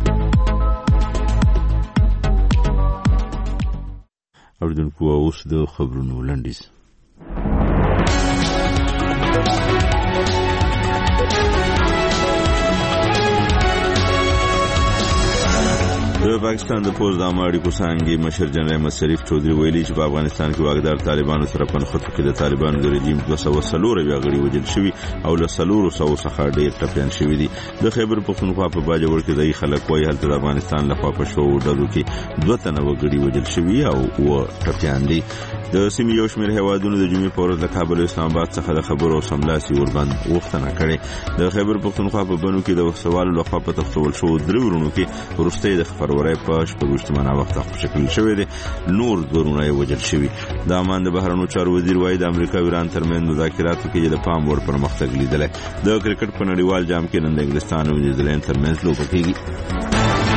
اوریدونکو اوس د خبرونو لنډیز. د پاکستان د پوز د عامه اړیکو څانګې مشر جنرال احمد شریف چودھری ویلي چې په افغانستان کې واکدار طالبانو سره په نښتو کې د طالبانو د رژیم دوه سوه څلور اویا غړي وژل شوي او له څلورو سوو څخه ډېر ټپیان شوي دي. د خیبر پښتونخوا په باجوړ کې ځایي خلک وایي هلته د افغانستان لخوا په شوو ډلو کې دوه تنه وګړي وژل شوي او اووه ټپیان دي. د سیمې یو شمېر هیوادونو د جمعې په ورځ له کابل او اسلام آباد څخه د خبرو او سملاسي وربند غوښتنه کړې. د خیبر پښتونخوا په بنو کې د وسوالو لخوا په تښتول شوو درې ورونو کې وروستی د خپرورۍ په شپږ مانه وخت خوشکل شوی دی، نور دورونه وجل شوی. د امان د بهرنیو چارو وزیر وایي د امریکا او ایران ترمنځ مذاکراتو کې د پام وړ پرمختګ لیدل. د کرکټ په نړیوال جام کې نن د انګلستان او نیوزیلند ترمنځ لوبه کیږي.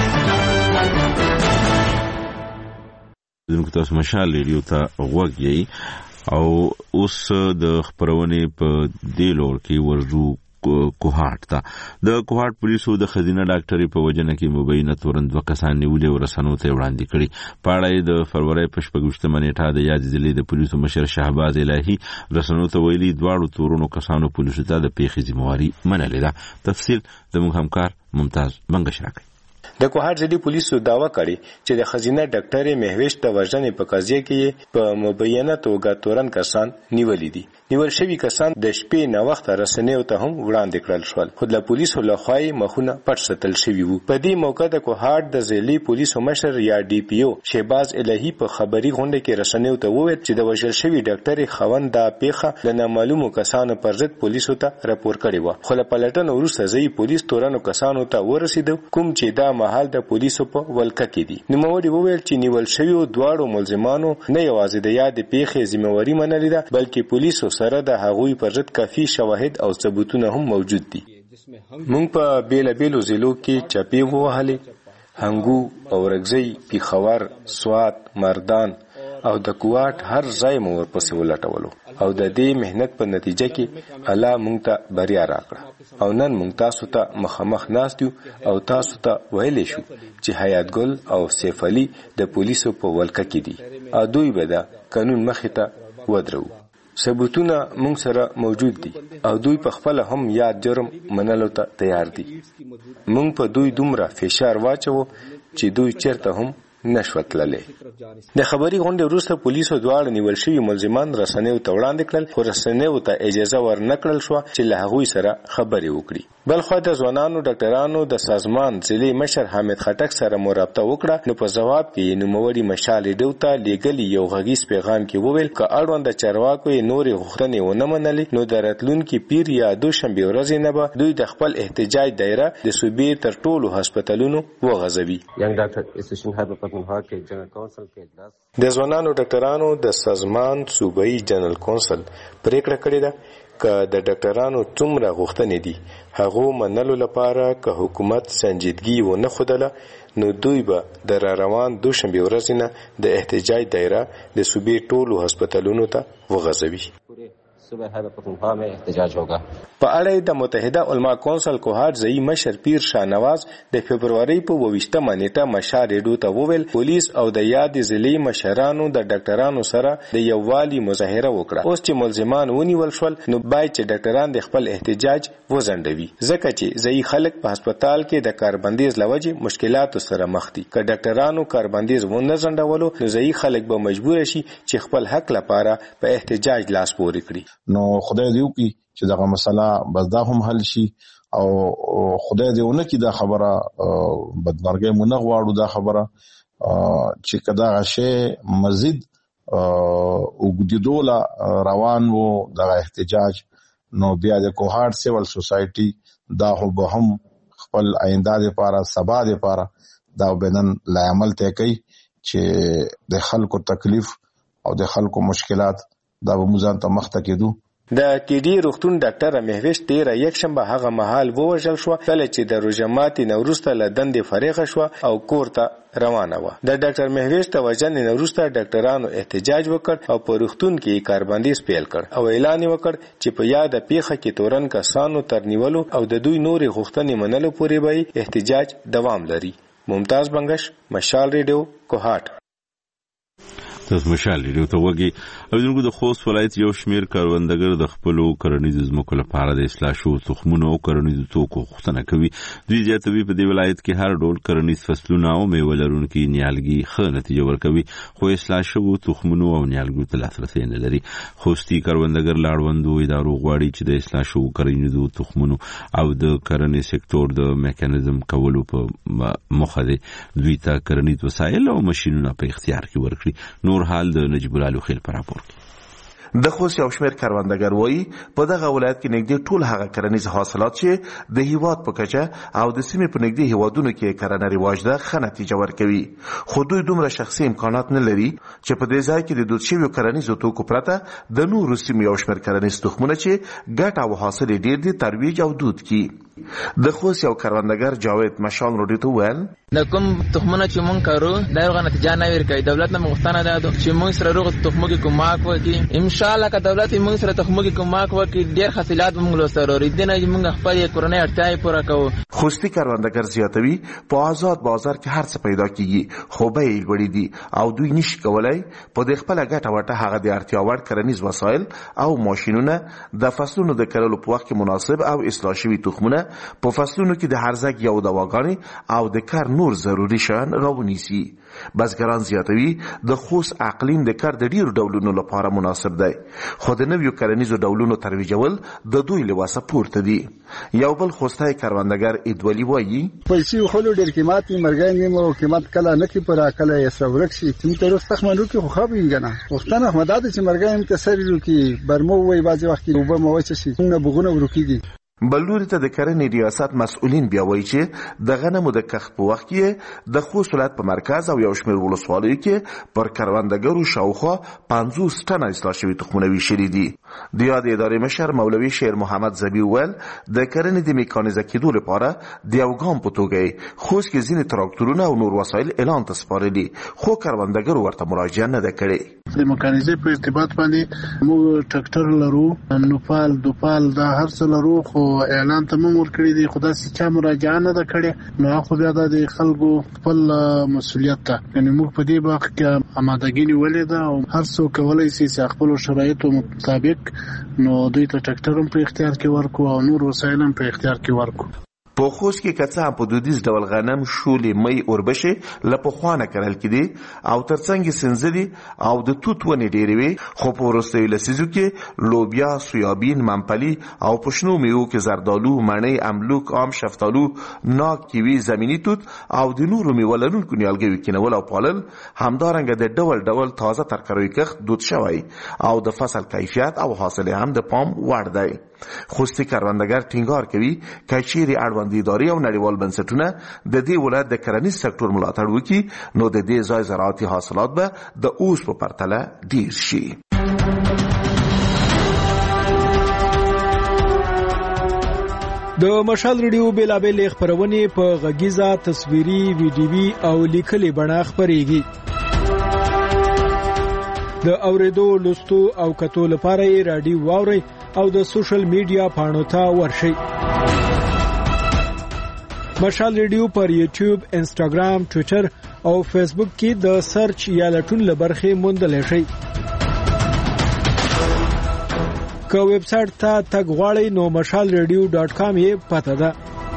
زموږ تاسو مشال ریډیو ته غوږ یې او اوس د خبرونې په دې لور کې ورجو کوهاټ ته د کوهاټ پولیسو د خزینه ډاکټري په وجنه کې مبینه تورن دوه کسان نیولې او رسنو ته وړاندې کړي. په اړه د فروری په شپږمه نیټه د یاد ضلع د پولیسو مشر شهباز الهي رسنو ته ویلي دواړو تورونو کسانو پولیسو ته د پیښې ذمہواری منلې ده. تفصیل زموږ همکار ممتاز منګش راکړي. د کوهاټ ضلع پولیسو داوا کړې چې د خزینه ډاکټري مهوش د وژنې په قضیه کې په مبینه توګه تورن کسان نیولې دي. نیول شوي کسان د شپې نه وخت رسنیو ته هم وړاندې کړل شول، خو د پولیسو لخوا مخونه پټ ساتل شوي وو. په دې موقع د کوهاټ د ضلعي پولیسو مشر یا ډي پی او شهباز الهي په خبري غونډه کې رسنیو ته وویل چې د وژل شوي ډاکټري خوند د پیښه د نامعلومو کسانو پر ضد پولیسو ته راپور کړی و، خو له پلټنې وروسته ځي پولیس تورنو کسانو ته ورسېدو کوم چې دا مهال د پولیسو په ولکه کې دي. نوموړي وویل چې نیول شوي دواړو ملزمانو نه یوازې د یاد پیښې ذمہواری منلې ده بلکې پولیسو سره د هغوی پر ضد کافي شواهد او ثبوتونه هم موجود دي. موږ په بیل بیلو ضلعو کې چاپی ووهلې، هنګو او رګزی، پیښور، سوات، مردان او د کوهاټ هر ځای مو ورپسې ولټولو او د دې مهنت په نتیجه کې الله موږ ته بریا راکړه او نن موږ تاسو ته مخامخ ناست یو او تاسو ته ویلی شو چې حیات ګل او سیف علي د پولیسو په ولکه کې دي او دوی به د قانون مخې ته ودرو. ثبوتونه موږ سره موجود دي او دوی په خپل هم یاد جرم منلو ته تیار دي. موږ په دوی دومره فشار واچو چې دوی چیرته هم نشوت تللی. د خبري غونډې وروسته پولیسو دواړه نیول شوي ملزمان رسنیو ته وړاندې کړل، خو رسنیو ته اجازه ورنکړل شوه چې له هغوی سره خبرې وکړي. بلخوا د ځوانانو ډاکټرانو د سازمان ضلعي مشر حامد خټک سره مو رابطه وکړه، نو په ځواب کې نوموړي مشال ریډیو ته لیږلي یو غږیز پیغام کې وویل که اړوند د چارواکو یې نورې غوښتنې ونه منلې نو د راتلونکي پیر یا دوشنبې ورځې نه به دوی د خپل احتجاج دایره د صوبې تر ټولو هسپتالونو وغځوي. د ځوانانو ډاکټرانو د سازمان صوبایي جنرال کونسل پریکړه کړې ده که د ډاکټرانو څومره غوښتنې دي هغو منلو لپاره که حکومت سنجیدګي ونه ښودله نو دوی به د را روان دوشنبې ورځې نه د احتجاج دایره د صوبې ټولو هسپتالونو ته وغځوي. په اړه د متحده علما کونسل کوهاټ ځای مشر پیر شاه نواز د فبرवरी په ویشتمه نیټه مشال ریډیو ته وویل پولیس او د یاد ضلعي مشرانو د ډاکټرانو سره د یووالي مظاهره وکړه. اوس چې ملزمان ونیول شول نو باید چې ډاکټران د خپل احتجاج وزندوي ځکه چې ځای خلک په هسپتال کې د کاربندیز لوجه مشکلات سره مخ دي. که ډاکټرانو کاربندیز ونه زندولو نو ځای خلک به مجبور شي چې خپل حق لپاره په احتجاج لاس پورې کړي. نو خدای دې وکړي چې دغه مسله بس دا هم حل شي او خدای دې ونه کړي دا خبره بدمرګي مونږ غواړو دا خبره چې کدا غشه مزید وګدیدولا روان وو دغه احتجاج نو بیا د کوهاټ سیول سوسایټي دا به هم خپل آینده لپاره سبا لپاره دا بنن لا عمل ته کوي چې د خلکو تکلیف او د خلکو مشکلات دا به موږ ته مخ ته کېدو. د ټي ډي روغتون ډاکټر مهوش تیر یک شنبه هغه مهال ووژل شو کله چې د روزماتي نوروسته لدندې فارغ شو او کور ته روانه و. د ډاکټر مهوش ته وجن نوروسته ډاکټرانو احتجاج وکړ او په روغتون کې کاربندیز پیل کړ او اعلان وکړ چې په یاد پیخه کې تورن کسانو تر نیولو او د دوی نوري غوښتنې منلو پورې به احتجاج دوام لري. ممتاز بنگش مشال ریډیو کوهاټ. تاسو مشال ریډیو ته وګورئ. او دغه د خوست ولایت یو شمیر کاروندګر د خپل کرنیزو ځمکو لپاره د اصلاح شو تخمونو او کرنیزو توکو غوښتنه کوي. دوی زیاتوي په دې ولایت کې هر ډول کرنیز فصلونه او میوه لرونکي نیالګي ښه نتیجه ورکوي خو اصلاح شو تخمونو او نیالګیو ته لاسرسي نه لري. خوستي کاروندګر لاړوندو ادارو غواړي چې د اصلاح شو کرنیزو تخمونو او د کرنې سکتور د میکانیزم کولو په مخه دوی ته کرنیز وسایل او ماشينونه په اختیار کې ورکړي. نور حال د نجیب الله خیل پر راپور. د خوست یو شمیر کاروندګر وایي په دغه ولایت کې نږدې ټول هغه کرنیز حاصلات چې د هیواد په کچه او د سیمې په نږدې هیوادونو کې کرنه رواج ده ښه نتیجه ورکوي خو دوی دومره شخصي امکانات نه لري چې په دې ځای کې د دود شویو کرنیزو توکو پرته د نورو سیمو یو شمیر کرنیز تخمونه چې ګټه او حاصل ډیر دي ترویج او دود کړي. د خوست یو کاروندګر جاوید مشال روډي ته ویل د کوم تخمونه چې مونږ کارو دا یو نتیجه نه ورکوي. دولت نه مغفتانه ده چې مونږ سره روغ تخمو کې کومک وکړي. ان شاء الله که دولت مونږ سره تخمو کې کومک وکړي ډیر حاصلات مونږ له سره ورې دي نه مونږ خپل کورنۍ اړتیاوې پوره کوو. خوستي کاروندګر زیاتوي په آزاد بازار کې هر څه پیدا کیږي خو به یې لوړې دي او دوی نشي کولای په دې خپل ګټه ورته هغه د اړتیا وړ کرنیز وسایل او ماشينونه د فصلونو د کرلو په وخت کې مناسب او اصلاح شوي تخمونه په فصلونو کې د هرزګ یو دواګانې او د کار نور ضروري شیان راونیسي. بزګران زیاتوي د خوست اقلیم د کار د ډیرو ډولونو لپاره مناسب دی خو د نویو کرنیزو ډولونو ترویجول د دوی له وسه پورته دي. یو بل خوستای کاروندګر ادولي وایي پیسې خو ډیر قیمت مرګاندې مو قیمت کله نه کی پر کله یې سورکسي تم تر استخمنو کی خو خو وینګنه وختنه احمداد چې مرګاندې تسریلو کی برمو وای بازي وخت کې وبم وایي چې نه بغونه ورکیږي. بلوري ته د کرنې ریاست مسؤلین بیا وایي چې د غنمو د کښت په وخت کې د خوست ولایت په مرکز او یو شمېر ولسوالیو کې پر کروندګرو شاوخوا پنځوس ټنه اصلاح شوي تخمونه ویشلي دي. د یاد ادارې مشر مولوي شیر محمد زبی ویل د کرنې د میکانیزه کېدو لپاره د یو ګام په توګه خوست کې ځینې تراکتورونه او نور وسایل اعلان ته سپارلي خو کروندګرو ورته مراجعه نه ده کړې. د میکانیزه په ارتباط باندې موږ ټراکټر لرو نوپال دوپال دا هر څه لرو خو اعلان ته موږ ورکړی دی خو داسې چا مراجعه نه ده کړې نو خو بیا د خلکو خپل مسؤلیت ده یعنې موږ په دې باغ کې آمادګي نیولې ده او هر څوک کولی شي چې خپلو شرایطو مطابق نو دوی ته ټراکټر هم په اختیار کې ورکړو او نور وسایل هم په اختیار کې ورکړو. په خوست کې کڅه په دودیز ډول غنم شولې مې اوربشه لپخوانه کړل کېدي او ترڅنګ سنځلي او د توت ونې ډېرې وي خو په وروستیو لسیزو کې لوبیا سویابین ممپلی او پښنو میوو کې زردالو مڼې املوک عام شفتالو ناک کیوي زمینی توت او د نورو میوه لرونکو نیالګیو کینول او پالل همدارنګه د ډول ډول تازه ترکاروي کښت دود شوی او د فصل کیفیت او حاصل هم د پام وړ دی. خوستي کاروندګر ټینګار کوي کچيري اړوند ادارې او نړیوال بنسټونه د دې ولایت د کرنیز سکتور ملاتړ وکړي نو د دې ځای زراعتي حاصلات به د اوس په پرتله ډیر شي. د مشال ریډیو بیلابل خبرونه په غږیزه تصویري ویډیوي او لیکلي بڼه خبريږي. د اوریدو لوستو او کتو لپاره یې رادیو واورئ او د سوشل میډیا پاڼو ته ورشئ. مشال ریډیو پر یوټیوب، انسټاګرام، ټوئیټر او فیسبوک کې د سرچ یا لټون لبرخې موندلی شئ. که ویب سایټ ته تګ غواړئ نو مشال ریډیو ډاټ کام یې پته ده.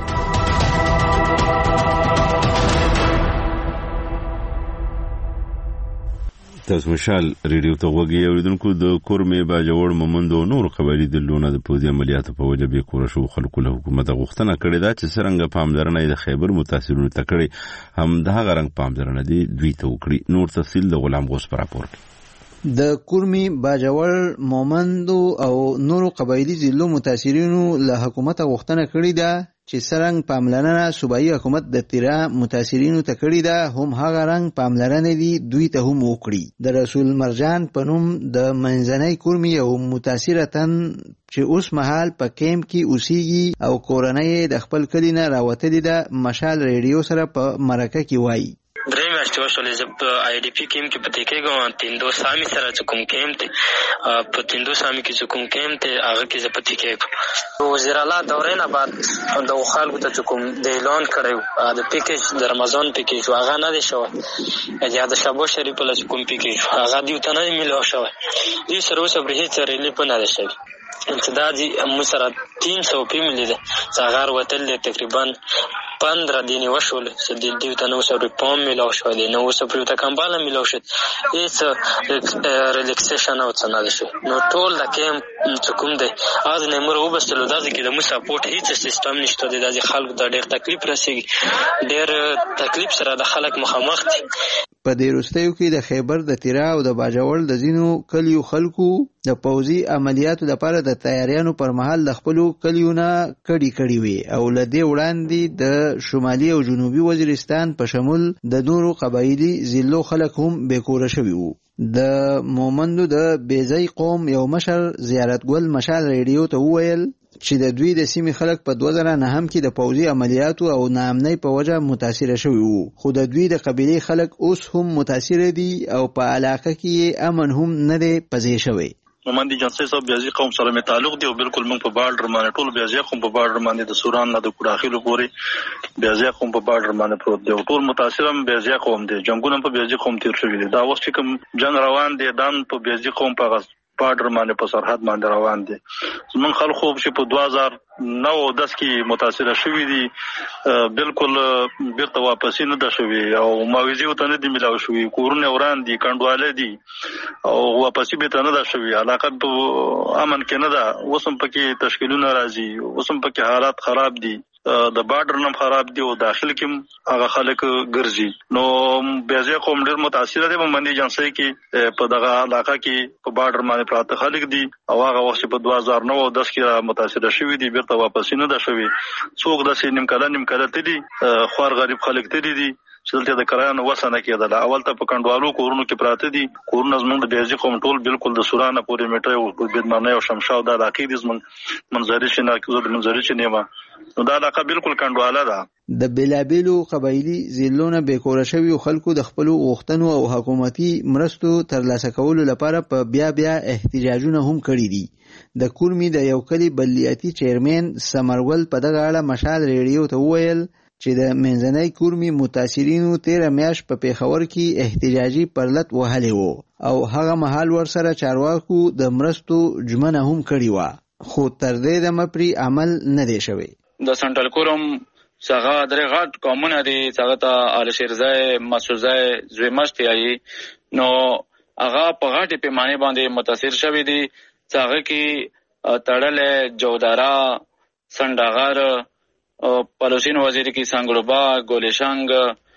تاسو مشال ریډیو ته وګورئ. اوریدونکو د کورمې باجوړ مومند او نور قبایلی دلونه د پوځي عملیاتو په وجه به کور شو خلکو له حکومت غوښتنه کړې ده چې څنګه پاملرنه د خیبر متاثرونو ته کړي هم د هغه رنګ پاملرنه دی دوی ته وکړي. نور تفصیل د غلام غوث پر راپورټ. د کورمې باجوړ مومند او نور قبایلی ضلعو متاثرینو له حکومت غوښتنه کړې ده چې څنګه پاملرنه صوبایي حکومت د تیرا متاثرینو ته کړې ده هم هغه رنګ پاملرنه دی دوی ته هم وکړي. د رسول مرجان په نوم د منځنۍ کورمې یو متاثره تن چې اوس مهال په کیمپ کې اوسېږي او کورنۍ د خپل کلی نه راوتلې ده مشال ریډیو سره په مرکه کې وایي. درې میاشتې وشولې زه په آی ډي پي کیمپ کې پاتې کېږم. تیندو سامي سره چې کوم کیمپ دی په تیندو سامي کې چې کوم کیمپ دی هغه کې زه پاتې کېږم. وزیر اعلی دورې نه بعد د خلکو ته چې کوم د اعلان کړی د پیکیج د رمضان پیکیج هغه نه دی شوی یا د شبو شریف له کوم پیکیج هغه دیو ته نه دی میلاو شوی. دوی سره اوسه پرې هېڅ ریلیف نه دی شوی. امتدادي موږ سره تین سو فیملی ده څاغار وتل دی تقریبا پندرہ دینې وشول چې دیو ته نو سره پام میلاو شو دی نو اوسه پرې ته کمباله میلاو شو هېڅ ریلیکسیشن او څه نه دی شوی. نو ټول د کیمپ چې کوم دی از نه موږ وبستلو داسې کې د موږ سپورټ هېڅ سیستم نشته دی. داسې خلکو ته ډېر تکلیف رسېږي ډېر تکلیف سره د خلک مخامخ دي. په دې وروستیو کې د خیبر د تیرا او د باجوړ د ځینو کلیو خلکو د پوځي عملیاتو لپاره د تیاریانو پر مهال د خپلو کلیونه کډي کړي وي او له دې وړاندې د شمالي او جنوبي وزیرستان په شمول د نورو قبایلی ضلعو خلک هم بیکوره شوي وو. د مومندو د بیزی قوم یو مشر زیارتګل مشال ریډیو ته وویل چې د دوی د سیمې خلک په دوه زره نهم کې د پوځي عملیاتو او ناامنۍ په وجه متاثره شوي وو خو د دوی د قبیلې خلک اوس هم متاثره دي او په علاقه کې امن هم نه دی پځې شوی. مومندي جنسي صاحب بیازي قوم سره مې تعلق دی او بالکل موږ په بارډر باندې ټول بیازي قوم په بارډر باندې د سوران نه د کوډاخیلو پورې بیازي قوم په بارډر باندې پروت دی او ټول متاثره هم بیازي قوم دی. جنگونه په بیازي قوم تیر شوي دي. دا اوس چې کوم جنگ روان دی دان په بیازي قوم په غس بارډر باندې په سرحد باندې روان دي. زمون خلکو چې په دوه هزار نو دس کې متاثره شوي دي بالکل بیرته واپس نه ده شوي او ماویزي ته نه دي ملاو شوي. کورونه وران دي کندواله دي او واپس به ته نه ده شوي. علاقه په امن کې نه ده. اوسم پکې تشکیلونه راځي اوسم پکې حالات خراب دي. د بارډر نم خراب دی او داخل کې هغه خلک ګرځي. نو بیازي قوم ډېر متاثره دي. مومندي جنسي کې په دغه علاقه کې په بارډر باندې پراته خلک دي او هغه وخت په دوه هزار نو دس کې متاثره شوي دي بیرته واپس نه ده شوي. څوک داسې نیم کاله نیم کاله تلي خوار غریب خلک تلي دي چې دلته د کرایانو وسنه کېدله. اول ته په کندوالو کورونو کې پراته دي. کورونه زموږ د بیازي قوم ټول بالکل د سورانه پورې میټه او بدمنه او شمشاو د علاقې دي زموږ منځري شنه زه د منځري شنه ما نو دا علاقه بالکل کندواله ده. د بلابلو قبایلی ضلعونو بیکوره شوي خلکو د خپل غوښتنو او حکومتي مرستو ترلاسه کولو لپاره په بیا بیا احتجاجونه هم کړي دي. د کورمې د یو کلی بلدیاتي چیرمن سمرول په دغه اړه مشال ریډیو ته وویل چې د منځنۍ کورمې متاثرینو تیره میاشت په پیښور کې احتجاجي پرلت وهلی وو او هغه مهال ورسره چارواکو د مرستو ژمنه هم کړې وه خو تر دې دمه پرې عمل نه دی شوی. د سنټرل کورم څنګه درې غټ قومونه دي څنګه ته ال شیرزای مسوزای زویمشت یایي نو هغه په غټه پیمانه باندې متاثر شوی دي. څنګه کې تړل جودارا سنداغار پلوسین وزیر کی سانګړوبا ګولشنګ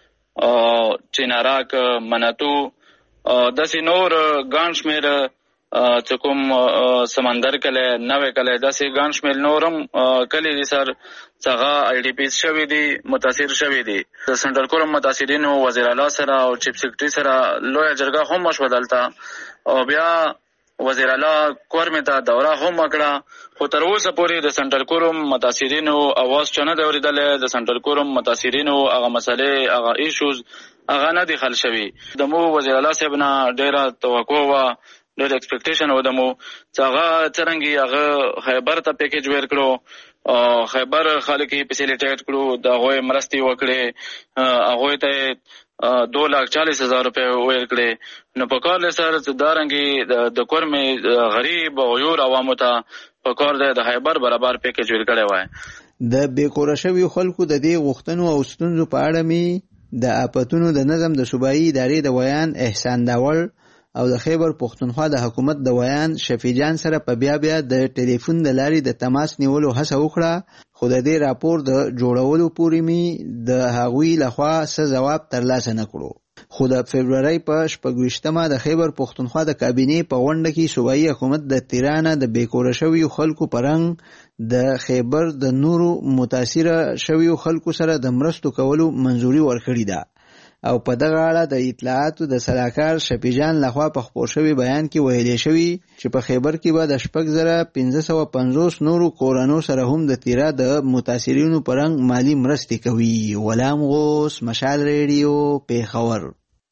چیناراک مناتو داسې نور ګانشمیر چې کوم سمندر کله نوې کله داسې ګانشمیر نورم کلی دي سر څنګه آی ډي پی شوی دي متاثر شوی دي. د سنټرل کورم متاثرینو وزیر اعلی سره او چیف سیکریټری سره لوی جرګه هم مشوره دلته او بیا وزیر اعلی کورمې ته دوره هم وکړه، خو تر اوسه پورې د سنټرل کوروم متاثرینو اواز چا نه دی اورېدلی. د سنټرل کوروم متاثرینو هغه مسلې هغه ایشوز هغه نه دي حل شوي. د مو وزیر اعلی صاحب نه ډېره توقع وه، ډېر ایکسپیکټیشن و د مو چې هغه څرنګې هغه خیبر ته پیکیج ویر کړو، خیبر خلک یې فیسیلیټیټ کړو، د هغوی مرستې وکړې، هغوی ته دو لاکھ چالیس هزار روپۍ ویل کړې. نو په کار دی سر دا رنګې د کورمې غریب او غیور عوامو ته په کار دی د خیبر برابر پیکیج ویل کړی وای. د بېکوره شویو خلکو د دې غوښتنو او ستونزو په اړه مې د آفتونو د نظم د صوبایي ادارې د ویان احسان داول او د خیبر پښتونخوا د حکومت د ویان شفیع جان سره په بیا بیا د ټلیفون د لارې د تماس نیولو هڅه وکړه، خو د دې راپور د جوړولو پورې مې د هغوی لخوا څه ځواب ترلاسه نه کړو. خو د فبرورۍ په شپږویشتمه د خیبر پښتونخوا د کابینې په غونډه کې صوبایي حکومت د تیرانه د بېکوره شویو خلکو په رنګ د خیبر د نورو متاثره شویو خلکو سره د مرستو کولو منظوري ورکړې ده. او په دغه اړه د اطلاعاتو د سلاکار شفیع جان لخوا په خپور شوي بیان کې ویلې شوي چې په خیبر کې به د شپږ زره پنځه سوه پنځوس نورو کورنو سره هم د تیرا د متاثرینو په رنګ مالی مرستې کوي. غلام غوث، مشال ریډیو، پیښور.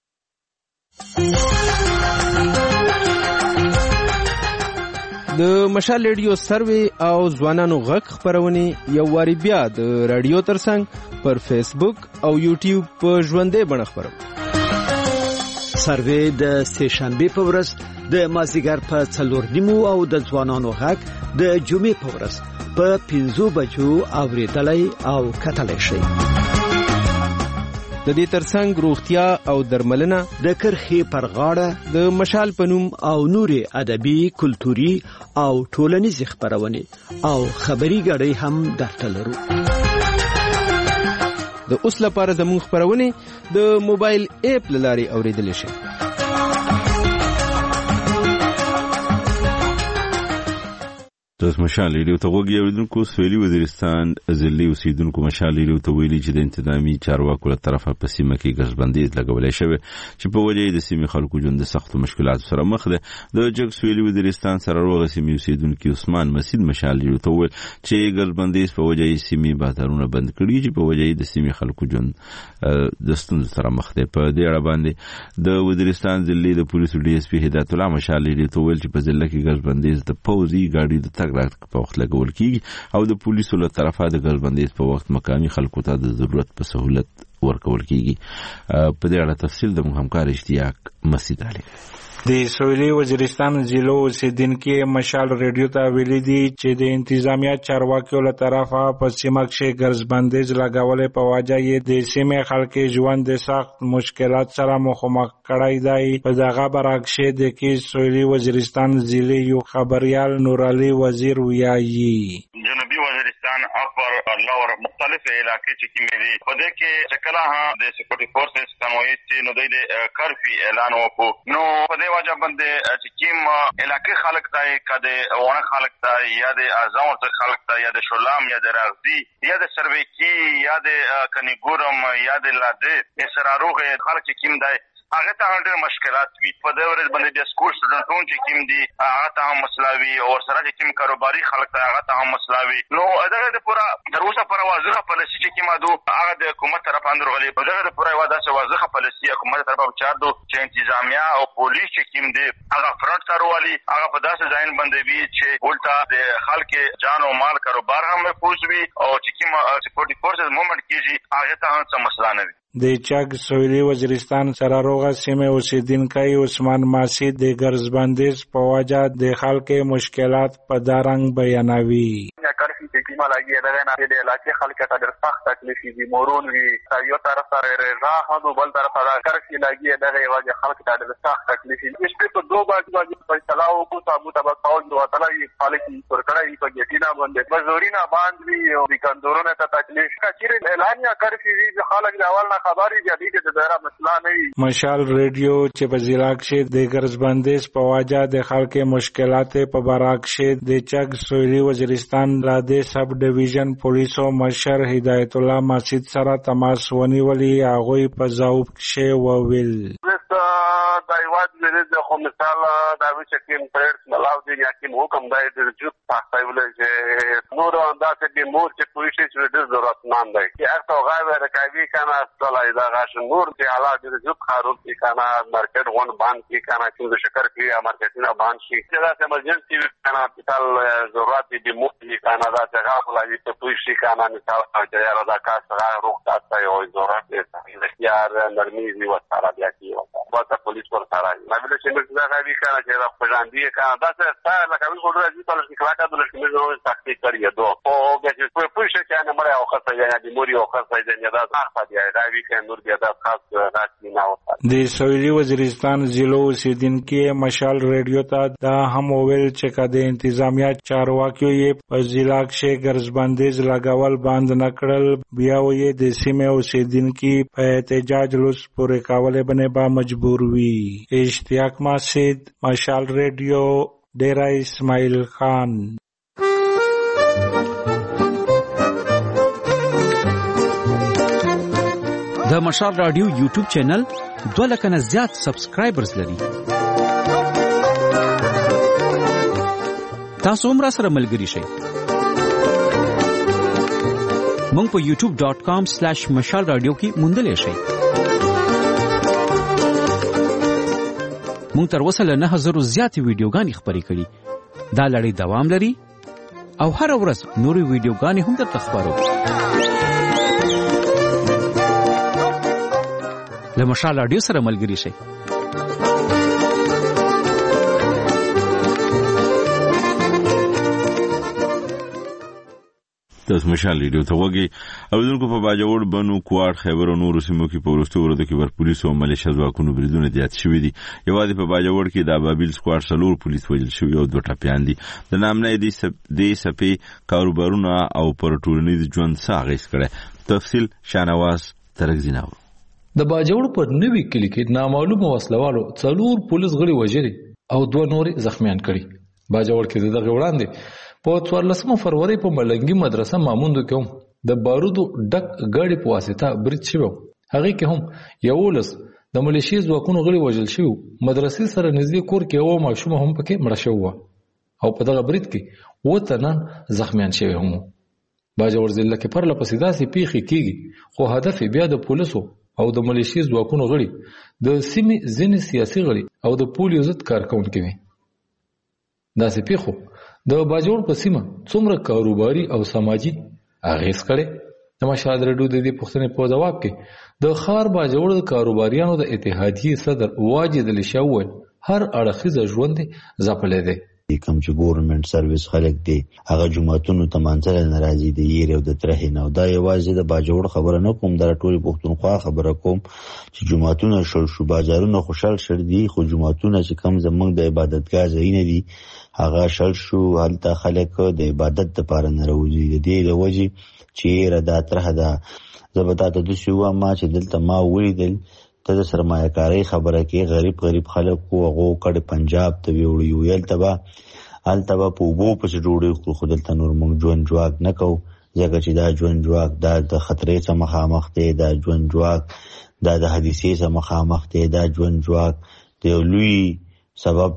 د مشال ریډیو سروي او ځوانانو غږ خپرونې یو واری بیا د رادیو ترڅنګ پر فیسبوک او یوټیوب په ژوندۍ بڼه خپروي. سروي د سه شنبه په ورځ د مازیګر په څلور نیمو او د ځوانانو غږ د جمعې په ورځ په پنځو بجو اوریدلای او کتلای شي. د دې ترڅنګ روغتیا او درملنه، د کرخي پر غاړه، د مشال پنوم او نوري ادبي، کلتوري او ټولنیز خبرونه او خبري غړي هم درته لرو. د اوس لپاره زموږ خبرونه د موبایل اپ لاري اوریدل شي. د مشال ریډیو ته وګورئ. اوریدونکو سویلي وزیرستان ضلعي اوسیدونکو مشال ریډیو ته ویلي چې د انتظامی چارواکو له طرفه په سیمه کې ګزبندیز لګولای شوی چې په وجه د سیمې خلکو ژوند د سختو مشکلاتو سره مخ ده. د جګ سویلي وزیرستان سره روغ سیمې اوسیدونکو عثمان مسعود مشال ریډیو ته ویل چې ګزبندیز په وجه د سیمې بازارونه بند کړي چې په وجه د سیمې خلکو ژوند د ستونزو سره مخ ده. په دې اړه باندې د وزیرستان ضلعي د پولیسو ډي اس پي هدایت الله مشال ریډیو ته ویل چې په ضلع کې ګزبندیز د پوځي ګاډي د په وخت لګول کیږي او د پولیسو له طرفه د ګزبندیز په وخت مقامي خلکو ته د ضرورت په سہولت ورکول کیږي. په دې اړه تفصیل د همکار اشتیاق مسعود علي. د سویلي وزیرستان ضلع اوسیدونکو مشال ریډیو ته ویلي دي چې د انتظامیه چارواکیو له طرفه په سیمه کې ګزبندیز لګولې په وجه یې د سیمې خلکو ژوند د سخت مشکلات سره مخامخ کړی دی. په دغه برعکس د کې سویلي وزیرستان ضلع یو خبريال نور علي وزیر ویایي جنوبي وزیرستان اپر لور مختلف علاقې چې کومې دي په دې کې چې کله ها د سکیورټي فورسز کنوي چې نو د کرفي اعلان وکړو نو په دې وجه باندې چې کوم علاقې خلک ته کده ونه خلک ته یا د اعظم ته خلک ته یا د شولام یا د راغزي یا د سرویکی یا د کنيګورم یا د لاده اسراروغه خلک چې کوم دی هغه ته ډېر مشکلات وي. په دې ورځ باندې د سکول سټوډنټون چې کوم دي هغه ته هم مسلاوي او سره چې کوم کاروباري خلک ته هغه ته هم مسلاوي. نو دغه د پورا تر اوسه پر واضحه پالیسي چې کومه دو هغه د حکومت طرف اندر غلي په دغه د پورا واضحه واضحه پالیسي حکومت طرف چار دو چې انتظامیه او پولیس چې کوم دي هغه فرنٹ کاروالي هغه په داسې ځای باندې وي چې ولټا د خلک جان او مال کاروبار هم محفوظ وي او چې کوم سکیورټي فورسز موومېنټ کیږي هغه ته هم څه مسله نه وي. د چاګ سویلي وزیرستان سره روغه سیمه اوسیدونکي عثمان مسعود د ګرځبندیز په وجه د خلکو مشکلات په دارنګ بیانوي. کرفي چې کیما لګي دغه نه د علاقې خلک ته ډېر سخت تکلیف دي. مورون وی یو طرف سره راغ او بل طرف سره کرفي لګي دغه وجه خلک ته ډېر سخت تکلیف دي. چې په دوه باندې فیصله وکړو تاسو ته به تاسو دوه تعالی خلک ورکړای په ګټینا باندې مزورينا باندې او د کندورونو ته تکلیف کچیر اعلان یا کرفي دي خلک د اول خبري جديد د دایره مسله نه وي. مشال ریډیو چې په ضلع کې د ګرځبندیز په وجه د خلکو مشکلات په برعکس د چاګ سویلي وزیرستان را د سب ډیویژن پولیسو مشر هدایت الله مسعود سره تماس ونیولې هغه په ځواب کې وویل دا یواد دې خو مثال دا چې کوم پرېټ ملاو دي یا کوم حکم دی د جوت پاکای ولې چې نور اندازه به مور چې کوی شي چې د ضرورتمند دی چې هغه غاوی راکوي کنه اصله دا غاش نور چې حالات د جوت خارج کی کنه مارکیټ غون باندې کی کنه چې شکر کی مارکیټونه باندې شي چې دا ایمرجنسي کنه هسپتال ضرورت دي مو کی کنه دا څنګه خپلوي ته کوی شي کنه مثال چې یاره دا کار سره روغ تاسو یو ضرورت دی یار نرمي وي وساره بیا کی وساره پولیس پر سره نه ویل چې موږ دا غوي کنه چې دا پرځاندې کنه دا څه لکه وی کوډه دي په لږ کلاکه د لږ موږ تاکي کړی دو او به چې په پوښتنه کې نه مړ او خاصه یا د موري او خاصه د نه دا ځخه دی دا وی کنه نور بیا دا خاص راځي نه وته د سویلي وزیرستان ضلع اوسیدونکو مشال ریډیو ته دا هم ویل چې کده انتظامیه چارواکیو یې په ضلع کې ګرځبندیز لګاول باند نکړل بیا وې د سیمه اوسیدونکو په احتجاج لوس پورې کاوله باندې با مجبور وی اشتیاق ماسید مشال ریډیو ډیرا اسماعیل خان د مشال رادیو یوټیوب چینل دوه لکه نه زیات سبسکرایبرز لري. تاسو هم را سره ملګري شئ. مونږ په یوټیوب ډاٹ کام سلیش مشال رادیو کې موندلی شئ. مونږ تر اوسه له نه هزرو زیاتې ویډیوګانې خپرې کړي. دا لړۍ دوام لري او هره ورځ نورې ویډیوګانې هم درته خپرو. له مشال رادیو سره ملګري شئ. تاسو مشال ریډیو ته وګورئ او دغه په باجوړ بنو کوار خیبر او نور سیمو کې په ورستو ورته کې ور پولیس او ملیشیا ځواکونو بریدونه زیات شوې دي. یوازې په باجوړ کې د بابل سکواد سلور پولیس وژل شوی او دوه ټپیان دي. د نامنه دي سپ دي سپي کاروبارونه او پر ټولنیز ژوند ساغیس کړي. تفصیل شانواز ترګزیناو. د باجوړ په نوې کلی کې نامعلومه وسلوالو څلور پولیس غړي وژلي او دوه نور زخمیان کړي. باجوړ کې دغه وړاندې په څوارلسمه فروری په ملنګي مدرسه ماموندو کې هم د بارودو ډک ګاډي په واسطه برید شوی. هغه کې هم یولس د ملیشیا ځواکونو غړي وژل شوی. مدرسې سره نږدې کور کې یو ماشوم هم پکې مړ شوی او په دغه برید کې اووه تنه زخمیان شوي هم. باجوړ ضلع کې پرله پسې داسې پیښې کیږي خو هدف بیا د پولیسو او د ملیشیا ځواکونو غړي د سیمې ځینې سیاسي غړي او د پولیو ضد کارکونکي وي. داسې پیښو د باجوړ په سیمه څومره کاروباري او سماجی اغیز کړي. د مشال ریډیو د دې پوښتنې په ځواب کې د خار باجوړ د کاروباریانو د اتحادیې صدر واجد الشا وویل هر اړخیز ژوند ځپلی دی. کوم چې ګورنمنت سرویس خلک دی هغه جماعتونو ته منځله ناراضي دي یې او د ترهې نه. دا یوازې د باجوړ خبره نه کوم، دا ټولې پښتونخوا خبره کوم چې جماعتونه شل شو بازارونه خوشحال شر دي خو جماعتونه چې کم زمونږ د عبادتګاه ځایونه دي هغه شل شو. هلته خلک د عبادت دپاره نه راوځي. د دې له وجې چې ردا ترهه ده. زه به تا ته داسې ووایم چې دلته ما ولیدل ته د سرمایه کارۍ خبره کې غریب غریب خلک وو هغو کډې پنجاب ته ویوړي وو. هلته به هلته به په اوبو پسې ډوډۍ خورو خو دلته نور موږ ژوند جواک نه کوو ځکه چې دا ژوند جواک دا د خطرې څخه مخامخ دی. دا ژوند جواک دا د حادثې څخه مخامخ دی. دا ژوند جواک د یو لوی سبب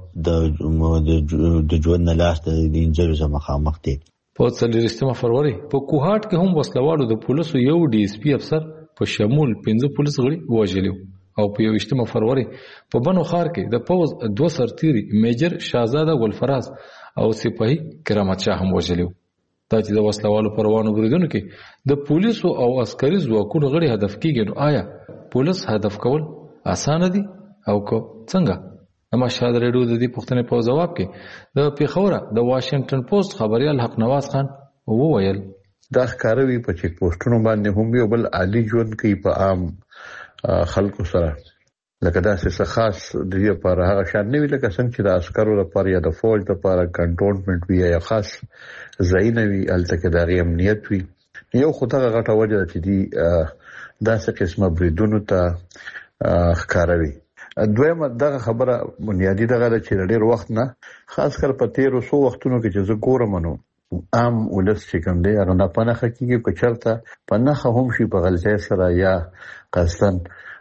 د ژوند نه لاس د انجلو څخه مخامخ دی. په څلوېښتمه فروری په کوهاټ کې هم وسلوالو د پولیسو یو ډي اس پي افسر په شمول پنځه پولیس غړي وژلي او په یوویشتمه فروری په بنو خار کې د پوز دوه سرتیري میجر شاهزاده ګلفراز او سپاهي کرامت شاه هم وژلي. دا چې د وسلوالو پروانو بریدونو کې د پولیسو او عسکري ځواکونو غړي هدف کیږي نو آیا پولیس هدف کول اسانه دي او که څنګه؟ د مشال ریډیو د دې پوښتنې په ځواب کې د پیښوره د واشنگټن پوسټ خبریال حق نواز خان وویل دا ښکاروي په چیک پوسټونو باندې هم یو بل عالی ژوند کوي په عام خلکو سره لکه داسې څه خاص د دې لپاره هغه شان نه وي لکه څنګه چې د عسکرو لپاره یا د فوج لپاره کنټونمنټ وي یا خاص ځایونه وي هلته کې د هغې امنیت وي. یو خو دغه غټه وجه ده چې دي داسې قسمه بریدونو ته ښکاروي. دویمه دغه خبره بنیادی دغه ده چې ډېر وخت نه خاص کر په تیرو څو وختونو کې چې زه ګورم نو عام ولس چې کوم دی هغه نه په نښه کېږي که چېرته په نښه هم شي په غلطۍ سره یا قصدن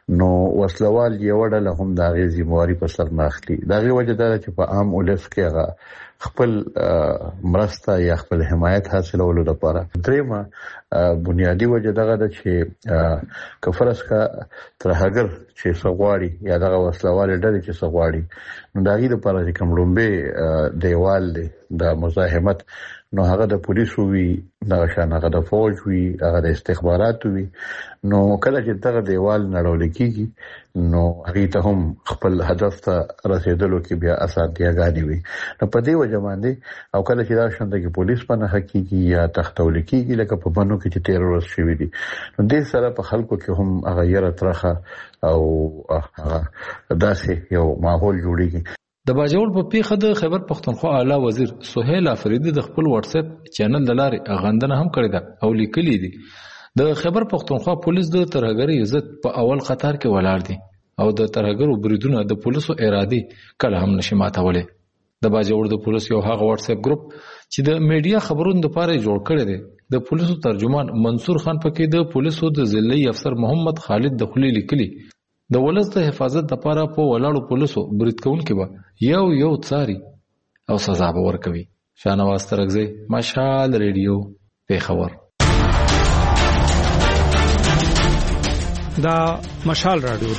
نو وسلوال یو ډله هم د هغې ذمہواري په سر نه اخلي. د هغې وجه دا ده چې په عام ولس کې هغه خپل مرسته یا خپل حمایت حاصلولو لپاره. درېمه بنیادی وجه دغه ده چې کفرس کا ترهګر چې سغواړي یا دغه وسلوال ډلې چې سغواړي نو د هغې لپاره چې کوم لومبه دیوال دی د مزاحمت نو هغه د پولیسو وي دغه شان هغه د فوج وي هغه د استخباراتو وي نو کله چې دغه دیوال نړول کیږي نو هغه ته هم خپل هدف ته رسیدلو کې بیا اسانتیاګانې وي. نو په دې وجه باندې او کله چې دا شانته کې پولیس په نه حقيقي یا تختول کیږي لکه په بنو کې چې تیرورست شوی دي نو دې سره په خلکو کې هم هغه یره ترخه او داسې یو ماحول جوړیږي. د باجوړ په پیښه د خیبر پښتونخوا اعلی وزیر سہیل افریدي د خپل واتس اپ چینل د لارې غندنه هم کړې ده او لیکلي دي د خیبر پښتونخوا پولیس د ترهګرۍ عزت په اول قطار کې ولاړ دي او د ترهګرو بریدونه د پولیسو ارادي کله هم نشي ماتولې. د باجوړ د پولیس یو هغه واتس اپ ګروپ چې د میډیا خبرونو لپاره جوړ کړی دی د پولیسو ترجمان منصور خان پکې د پولیسو د ضلعي افسر محمد خالد دخلی لیکلي د ولس د حفاظت لپاره په ولاړو پولیسو برید کوونکي به یو یو څاري او سزا به ورکوي. شاهنواز ترکزی، مشال ریډیو، پیښور. دا مشال رادیو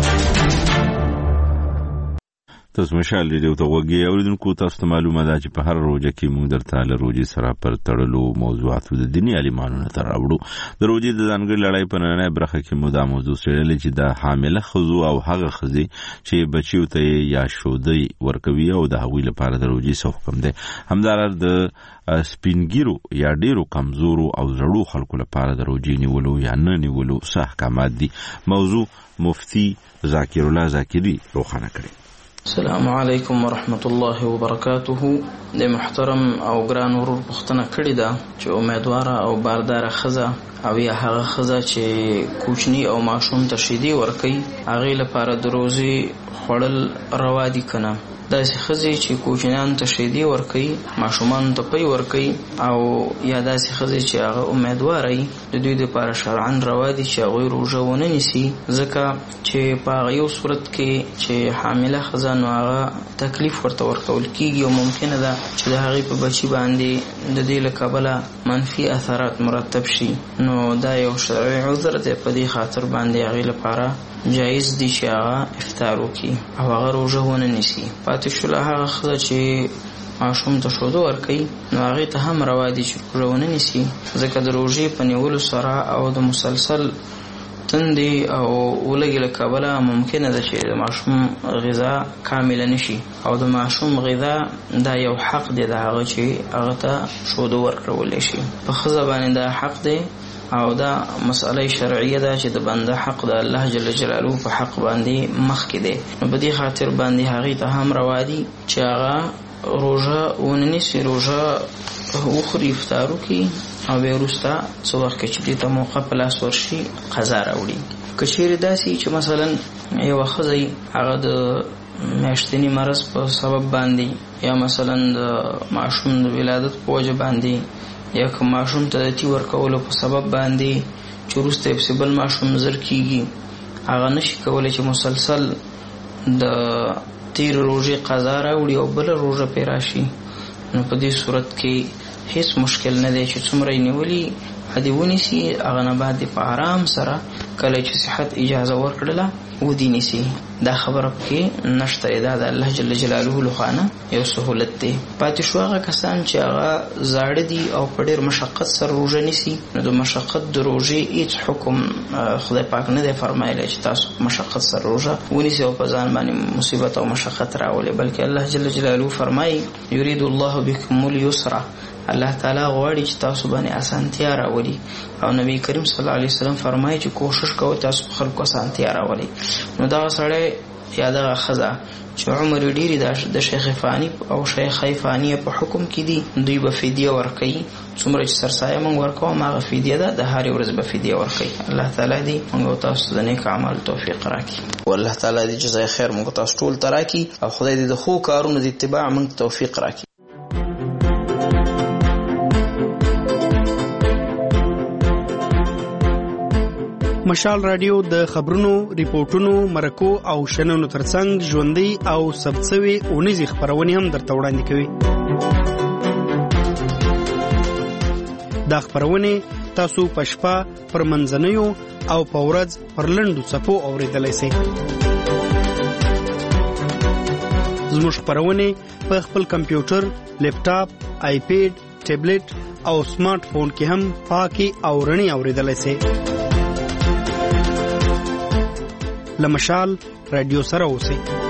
تاسو مشال ریډیو ته وګورئ. اوریدونکو تاسو ته معلومه ده چې په هر روزه کې موږ درته له روزي سره پر تړلو موضوعاتو د دیني عالمانو نه تراوړو. د روزي د ځانګړي لړۍ په نننۍ برخه کې موږ دا موضوع څېړلې چې د حامله ښځو او هغه ښځې چې بچیو ته یا شودۍ ورکوي او د هغوی لپاره د روزي څه حکم دی. همداراز د سپینګیرو یا ډیرو کمزورو او زړو خلکو لپاره د روزي نیولو یا نه نیولو څه احکامات دي. موضوع مفتي ذاکر الله ذاکري روښانه کړي. السلام علیکم ورحمت الله وبرکاته. د محترم او ګران ورور پښتنه کړی دا چې امیدواره او باردار خزه او یا هغه خزه چې کوچنی او ماشوم ته شیدې ورکوي هغې لپاره د روزي خوړل روا دي کنه. داسې ښځې چې کوچنیانو ته شیدې ورکوي ماشومانو ته پی ورکوي او یا داسې ښځې چې هغه امیدواره وي د دوی دپاره شرعا روا دي چې هغوی روژه ونه نیسي ځکه چې په هغه یو صورت کې چې حامله ښځه نو هغه تکلیف ورته ورکول کېږي او ممکنه ده چې د هغې په بچي باندې د دې له کبله منفي اثرات مرتب شي. نو دا یو شرعي عذر دی په دې خاطر باندې هغې لپاره جایز دی چې هغه افطار وکړي او هغه روژه ونه نیسي. پاتې شوله هغه ښځه چې ماشوم ته شوده ورکوي نو هغې ته هم روا دي چې روژه ونه نیسي ځکه د روژې په نیولو سره او د مسلسل تندې او ولږې له کبله ممکنه ده چې د ماشوم غذا کامله نشي او د ماشوم غذا دا یو حق دی د هغه چې هغه ته شوده ورکولی شي. په ښځه باندې دا حق دی او دا مسئله شرعیه ده چې د بنده حق د الله جل جلاله په حق باندې مخکې دی. نو په دې خاطر باندې هغې ته هم روا دي چې هغه روژه ونه نیسي روژه وخوري افطار وکړي او بیا وروسته څه وخت کې چې دې ته موقع په لاس ورشي قضا راوړي. که چیرې داسې چې مثلا یوه ښځه هغه د میاشتني مرض په سبب باندې یا مثلا د ماشوم د ولادت په وجه باندې یا که ماشوم ته د تی ورکولو په سبب باندې چې وروسته یې پسې بل ماشوم زر کېږي هغه نشي کولی چې مسلسل د تیر روژې قضا راوړي او بله روژه پرې راشي. نو په دې صورت کې هیڅ مشکل نه دی چې څومره یې نیولي هدې ونیسي هغه نه بعد په آرام سره کله چې صحت اجازه ورکړله ودې نیسي. دا خبره پکې نشته دا د الله جل جلاله لخوا نه یو سهولت دی. پاتې شو هغه کسان چې هغه زاړه دي او په ډېر مشقت سره روژه نیسي نو د مشقت د روژې هیڅ حکم خدای پاک نه دی فرمایلی چې تاسو مشقت سره روژه ونیسي او په ځان باندې مصیبت او مشقت راولي بلکې الله جل جلاله فرمایي یرید الله بکم اليسر الله تعالی غواړي چې تاسو باندې اسانتیا راولي او نبی کریم صلی الله علیه وسلم فرمایي چې کوشش کوئ تاسو په خلکو اسانتیا راولي. نو دا سړی یا دغه ښځه چې عمر ډېرې د شیخ فانی او شیخې فانی په حکم کې دي دوی به فدیه ورکوي څومره چې سرسایه موږ ورکوم هغه فدیه ده د هرې ورځ به فدیه ورکوي. الله تعالی دې موږ او تاسو د نیک اعمال توفیق راکړي او الله تعالی دې جزای خیر موږ تاسو ټول ته راکړي او خدای دې د ښو کارونو د اتباع موږ توفیق راکړي. مشال رادیو د خبرونو، ریپورتونو، مرکو او شننو ترڅنګ ژوندۍ او ثبتسوي اونیزې خبرونه هم درته وړاندې کوي. دا خبرونه تاسو په شپه، پر منځنیو او په ورځ پر لنډو څپو اورېدلی شئ. زموږ خبرونه په خپل کمپیوټر، لیپټاپ، آیپیډ، ټابلیټ او سمارټ فون کې هم پاکي او رڼي اورېدلی شئ. له مشال رادیو سره اوسئ.